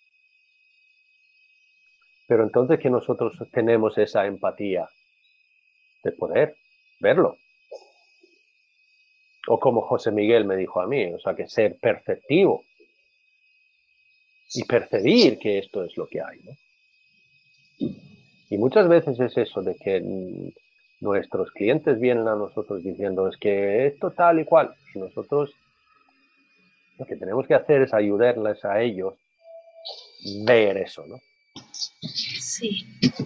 Pero entonces que nosotros tenemos esa empatía de poder verlo. O como José Miguel me dijo a mí, o sea, que ser perceptivo y percibir que esto es lo que hay, ¿no? Y muchas veces es eso, de que nuestros clientes vienen a nosotros diciendo, es que esto tal y cual. Y nosotros lo que tenemos que hacer es ayudarles a ellos ver eso, ¿no? Sí,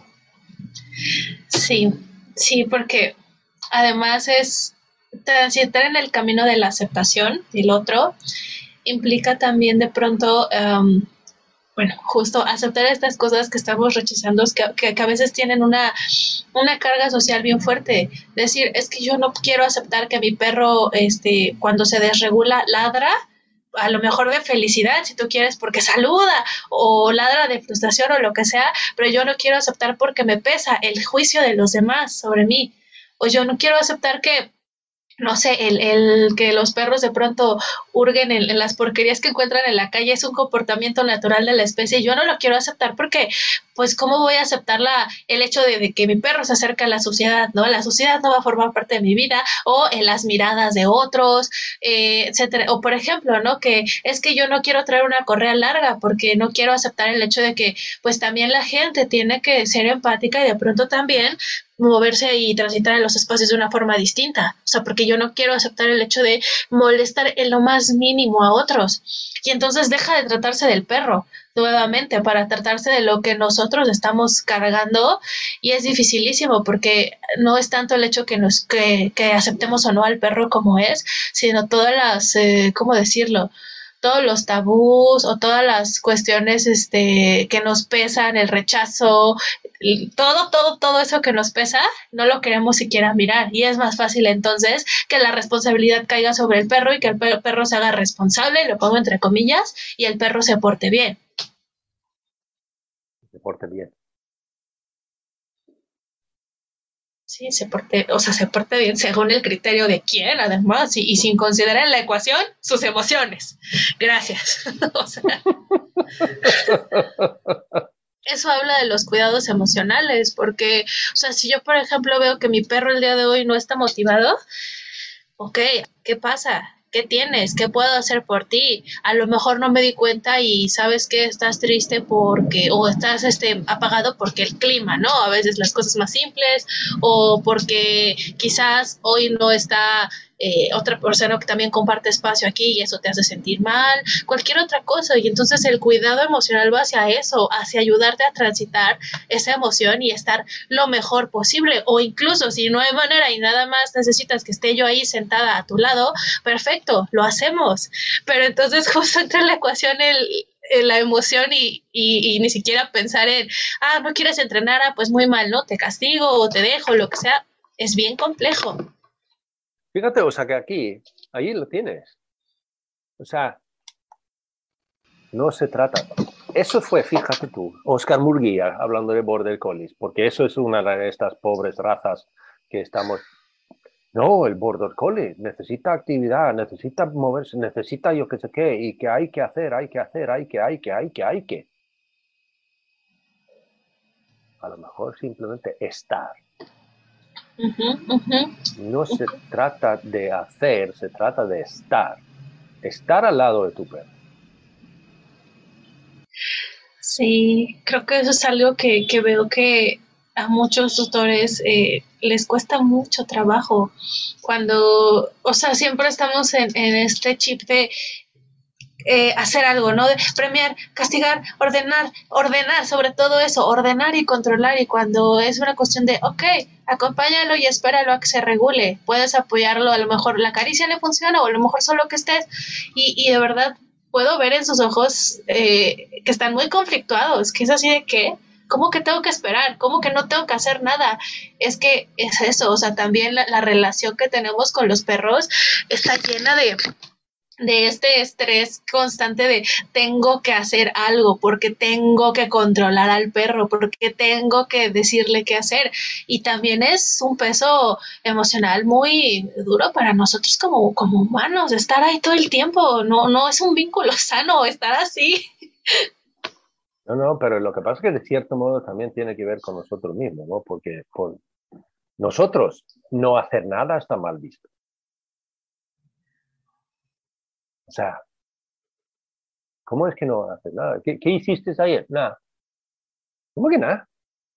sí, sí, porque además es transitar en el camino de la aceptación del otro, implica también de pronto, bueno, justo aceptar estas cosas que estamos rechazando, que a veces tienen una carga social bien fuerte. Decir, es que yo no quiero aceptar que mi perro, cuando se desregula, ladra, a lo mejor de felicidad, si tú quieres, porque saluda, o ladra de frustración o lo que sea, pero yo no quiero aceptar porque me pesa el juicio de los demás sobre mí. O yo no quiero aceptar que no sé, el que los perros de pronto hurguen en las porquerías que encuentran en la calle es un comportamiento natural de la especie. Yo no lo quiero aceptar porque, pues, ¿cómo voy a aceptar el hecho de que mi perro se acerca a la suciedad, ¿no? La suciedad no va a formar parte de mi vida, o en las miradas de otros, etcétera. O, por ejemplo, ¿no? Que es que yo no quiero traer una correa larga porque no quiero aceptar el hecho de que, pues, también la gente tiene que ser empática y de pronto también moverse y transitar en los espacios de una forma distinta. O sea, porque yo no quiero aceptar el hecho de molestar en lo más mínimo a otros. Y entonces deja de tratarse del perro nuevamente para tratarse de lo que nosotros estamos cargando, y es dificilísimo porque no es tanto el hecho que aceptemos o no al perro como es, sino todas las, ¿cómo decirlo? Todos los tabús o todas las cuestiones que nos pesan, el rechazo, todo eso que nos pesa, no lo queremos siquiera mirar. Y es más fácil entonces que la responsabilidad caiga sobre el perro y que el perro se haga responsable, lo pongo entre comillas, y el perro se porte bien. Se porte bien. Sí, se porte bien según el criterio de quién, además, y sin considerar en la ecuación sus emociones. Gracias. O sea, eso habla de los cuidados emocionales, porque, o sea, si yo, por ejemplo, veo que mi perro el día de hoy no está motivado, ok, ¿qué pasa? ¿Qué tienes? ¿Qué puedo hacer por ti? A lo mejor no me di cuenta y sabes que estás triste porque, o estás apagado porque el clima, ¿no? A veces las cosas más simples, o porque quizás hoy no está otra persona que también comparte espacio aquí y eso te hace sentir mal, cualquier otra cosa. Y entonces el cuidado emocional va hacia eso, hacia ayudarte a transitar esa emoción y estar lo mejor posible. O incluso si no hay manera y nada más necesitas que esté yo ahí sentada a tu lado, perfecto, lo hacemos. Pero entonces justo entra en la ecuación la emoción y ni siquiera pensar en, no quieres entrenar, pues muy mal, ¿no? Te castigo o te dejo, lo que sea. Es bien complejo. Fíjate, o sea, que ahí lo tienes. O sea, no se trata. Eso fue, fíjate tú, Oscar Murguía hablando de Border Collies, porque eso es una de estas pobres razas que estamos. No, el Border Collie necesita actividad, necesita moverse, necesita yo qué sé qué, y que hay que hacer, hay que. A lo mejor simplemente estar. No se trata de hacer, se trata de estar. Estar al lado de tu perro. Sí, creo que eso es algo que veo que a muchos tutores les cuesta mucho trabajo. Cuando, o sea, siempre estamos en este chip de hacer algo, ¿no? De premiar, castigar, ordenar, sobre todo eso, ordenar y controlar. Y cuando es una cuestión de, ok, acompáñalo y espéralo a que se regule, puedes apoyarlo, a lo mejor la caricia le funciona o a lo mejor solo que estés. Y de verdad puedo ver en sus ojos que están muy conflictuados, que es así de que, ¿cómo que tengo que esperar? ¿Cómo que no tengo que hacer nada? Es que es eso, o sea, también la relación que tenemos con los perros está llena de este estrés constante de tengo que hacer algo, porque tengo que controlar al perro, porque tengo que decirle qué hacer. Y también es un peso emocional muy duro para nosotros como humanos, estar ahí todo el tiempo. No es un vínculo sano estar así. No, pero lo que pasa es que de cierto modo también tiene que ver con nosotros mismos, ¿no? Porque por nosotros no hacer nada está mal visto. O sea, ¿cómo es que no haces nada? ¿Qué hiciste ayer? Nada. ¿Cómo que nada?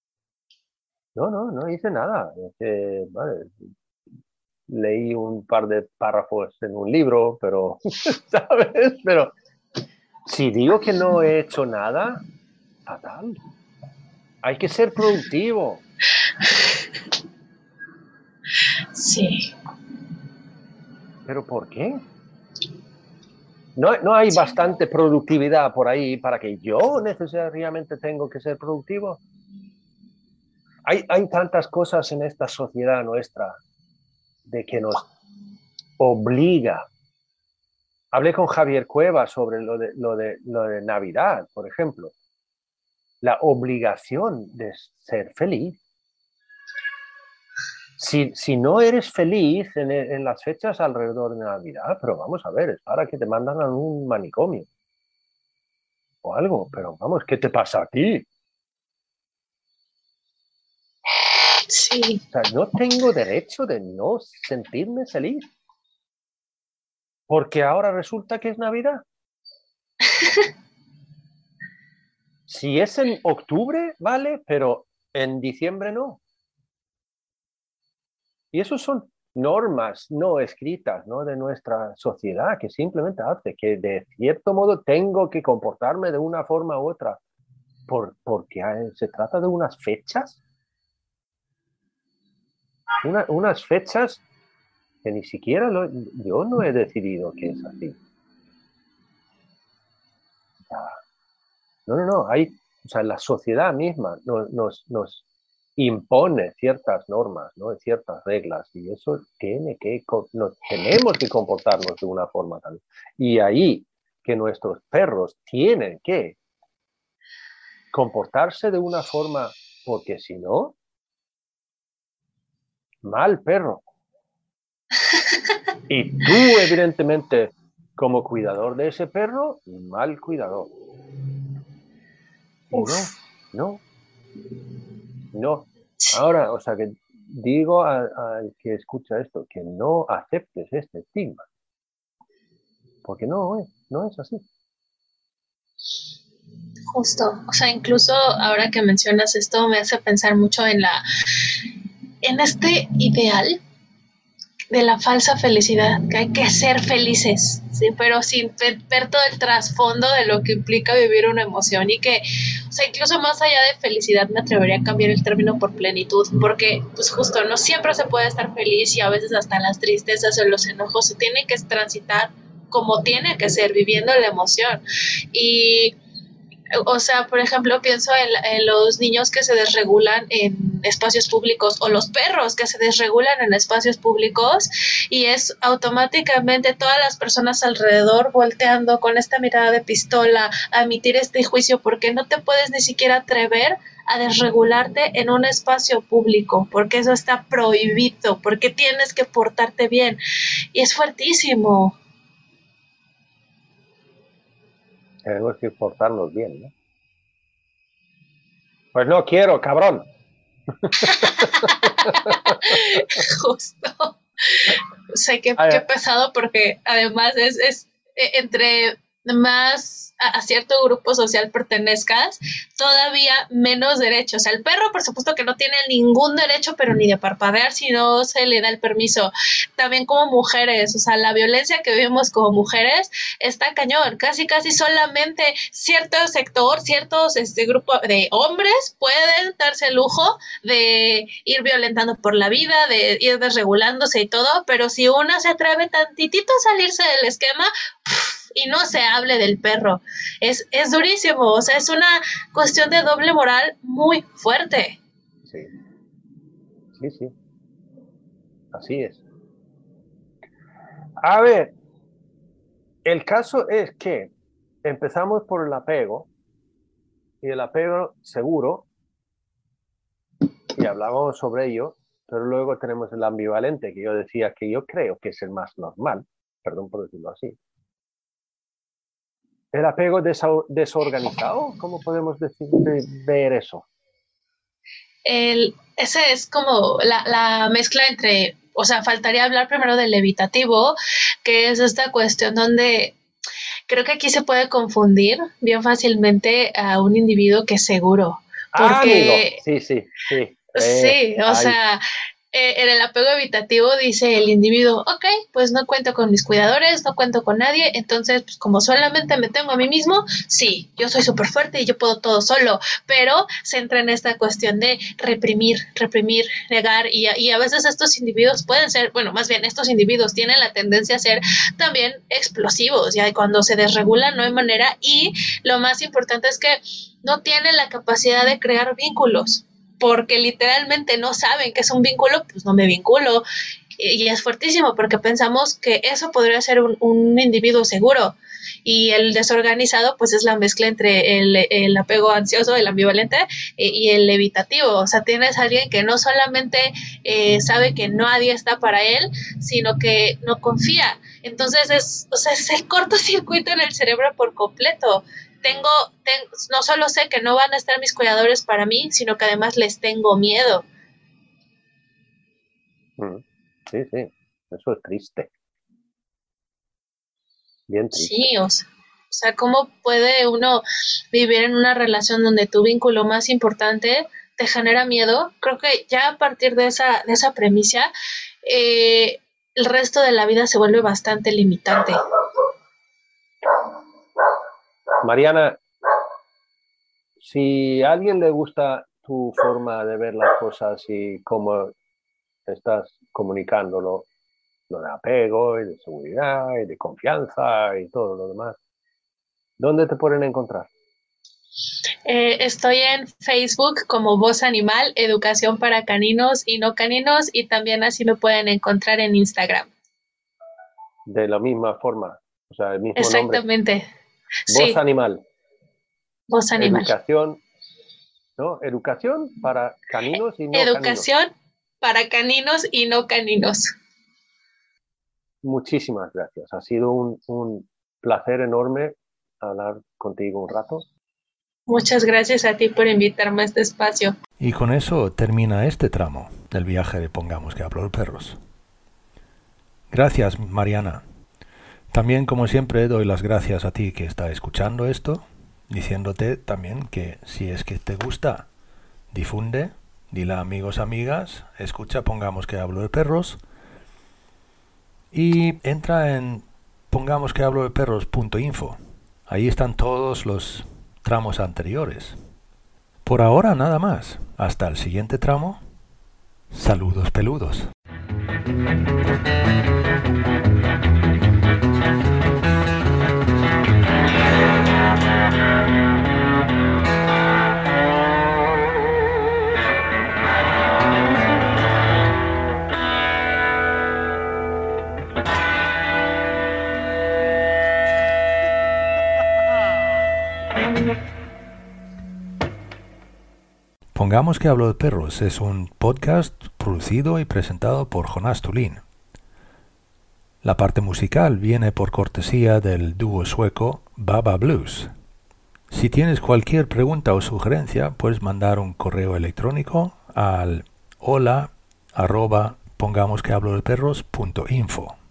No hice nada. Vale, leí un par de párrafos en un libro, pero, ¿sabes? Pero si digo que no he hecho nada, fatal. Hay que ser productivo. Sí. ¿Pero por qué? No hay bastante productividad por ahí para que yo necesariamente tengo que ser productivo. Hay tantas cosas en esta sociedad nuestra de que nos obliga. Hablé con Javier Cuevas sobre lo de Navidad, por ejemplo. La obligación de ser feliz. Si no eres feliz en las fechas alrededor de Navidad, pero vamos a ver, es para que te mandan a un manicomio o algo, pero vamos, ¿qué te pasa a ti? Sí. O sea, no tengo derecho de no sentirme feliz. Porque ahora resulta que es Navidad. Si es en octubre, vale, pero en diciembre no. Y eso son normas no escritas, ¿no?, de nuestra sociedad, que simplemente hace que de cierto modo tengo que comportarme de una forma u otra. Porque se trata de unas fechas. Unas fechas que ni siquiera yo no he decidido que es así. No. O sea, la sociedad misma nos impone ciertas normas, ¿no?, ciertas reglas, y eso tenemos que comportarnos de una forma tal. Y ahí que nuestros perros tienen que comportarse de una forma, porque si no, mal perro. Y tú, evidentemente, como cuidador de ese perro, mal cuidador. Y no. Ahora, o sea, que digo al que escucha esto, que no aceptes este estigma. Porque no es así. Justo. O sea, incluso ahora que mencionas esto, me hace pensar mucho en este ideal de la falsa felicidad, que hay que ser felices, ¿sí? Pero sin ver todo el trasfondo de lo que implica vivir una emoción, y que, o sea, incluso más allá de felicidad, me atrevería a cambiar el término por plenitud, porque pues justo no siempre se puede estar feliz, y a veces hasta las tristezas o los enojos se tienen que transitar como tiene que ser, viviendo la emoción. Y o sea, por ejemplo, pienso en los niños que se desregulan en espacios públicos, o los perros que se desregulan en espacios públicos, y es automáticamente todas las personas alrededor volteando con esta mirada de pistola a emitir este juicio, porque no te puedes ni siquiera atrever a desregularte en un espacio público, porque eso está prohibido, porque tienes que portarte bien. Y es fuertísimo. Tenemos que portarnos bien, ¿no? Pues no quiero, cabrón. Justo. O sea, qué pesado, porque además es entre más a cierto grupo social pertenezcas, todavía menos derechos. O sea, el perro, por supuesto que no tiene ningún derecho, pero ni de parpadear si no se le da el permiso. También como mujeres, o sea, la violencia que vivimos como mujeres está cañón. Casi solamente cierto sector, ciertos grupos de hombres pueden darse el lujo de ir violentando por la vida, de ir desregulándose y todo, pero si una se atreve tantitito a salirse del esquema, y no se hable del perro, es durísimo. O sea, es una cuestión de doble moral muy fuerte. Sí, así es. A ver, el caso es que empezamos por el apego, y el apego seguro, y hablábamos sobre ello, pero luego tenemos el ambivalente, que yo decía que yo creo que es el más normal, perdón por decirlo así. ¿El apego desorganizado? ¿Cómo podemos ver eso? Ese es como la mezcla entre o sea, faltaría hablar primero del evitativo, que es esta cuestión donde creo que aquí se puede confundir bien fácilmente a un individuo que es seguro. Porque, amigo. Sí. sí, o sea, en el apego evitativo dice el individuo, ok, pues no cuento con mis cuidadores, no cuento con nadie, entonces, pues como solamente me tengo a mí mismo, sí, yo soy súper fuerte y yo puedo todo solo, pero se entra en esta cuestión de reprimir, negar, y a veces estos individuos pueden ser, bueno, más bien estos individuos tienen la tendencia a ser también explosivos, ya cuando se desregulan no hay manera, y lo más importante es que no tienen la capacidad de crear vínculos, porque literalmente no saben qué es un vínculo, pues no me vinculo. Y es fuertísimo porque pensamos que eso podría ser un individuo seguro. Y el desorganizado, pues es la mezcla entre el apego ansioso, el ambivalente, y el evitativo. O sea, tienes a alguien que no solamente sabe que nadie está para él, sino que no confía. Entonces es el cortocircuito en el cerebro por completo. No solo sé que no van a estar mis cuidadores para mí, sino que además les tengo miedo. Sí, eso es triste. Bien triste. Sí, o sea, ¿cómo puede uno vivir en una relación donde tu vínculo más importante te genera miedo? Creo que ya a partir de esa premisa, el resto de la vida se vuelve bastante limitante. Mariana, si a alguien le gusta tu forma de ver las cosas y cómo estás comunicándolo, lo de apego y de seguridad y de confianza y todo lo demás, ¿dónde te pueden encontrar? Estoy en Facebook como Voz Animal, Educación para Caninos y No Caninos, y también así me pueden encontrar en Instagram. De la misma forma, o sea, el mismo Exactamente. nombre. Sí. Voz Animal. Voz Animal. Educación, ¿no? Educación para caninos y no Educación caninos. para caninos y no caninos. Muchísimas gracias. Ha sido un placer enorme hablar contigo un rato. Muchas gracias a ti por invitarme a este espacio. Y con eso termina este tramo del viaje de Pongamos que hablo de perros. Gracias, Mariana. También, como siempre, doy las gracias a ti que está escuchando esto, diciéndote también que si es que te gusta, difunde, dile a amigos, amigas, escucha Pongamos que hablo de perros y entra en pongamosquehablodeperros.info. Ahí están todos los tramos anteriores. Por ahora nada más. Hasta el siguiente tramo. Saludos peludos. Pongamos que hablo de perros es un podcast producido y presentado por Jonás Tulin. La parte musical viene por cortesía del dúo sueco Baba Blues. Si tienes cualquier pregunta o sugerencia, puedes mandar un correo electrónico al hola@pongamosquehablodeperros.info.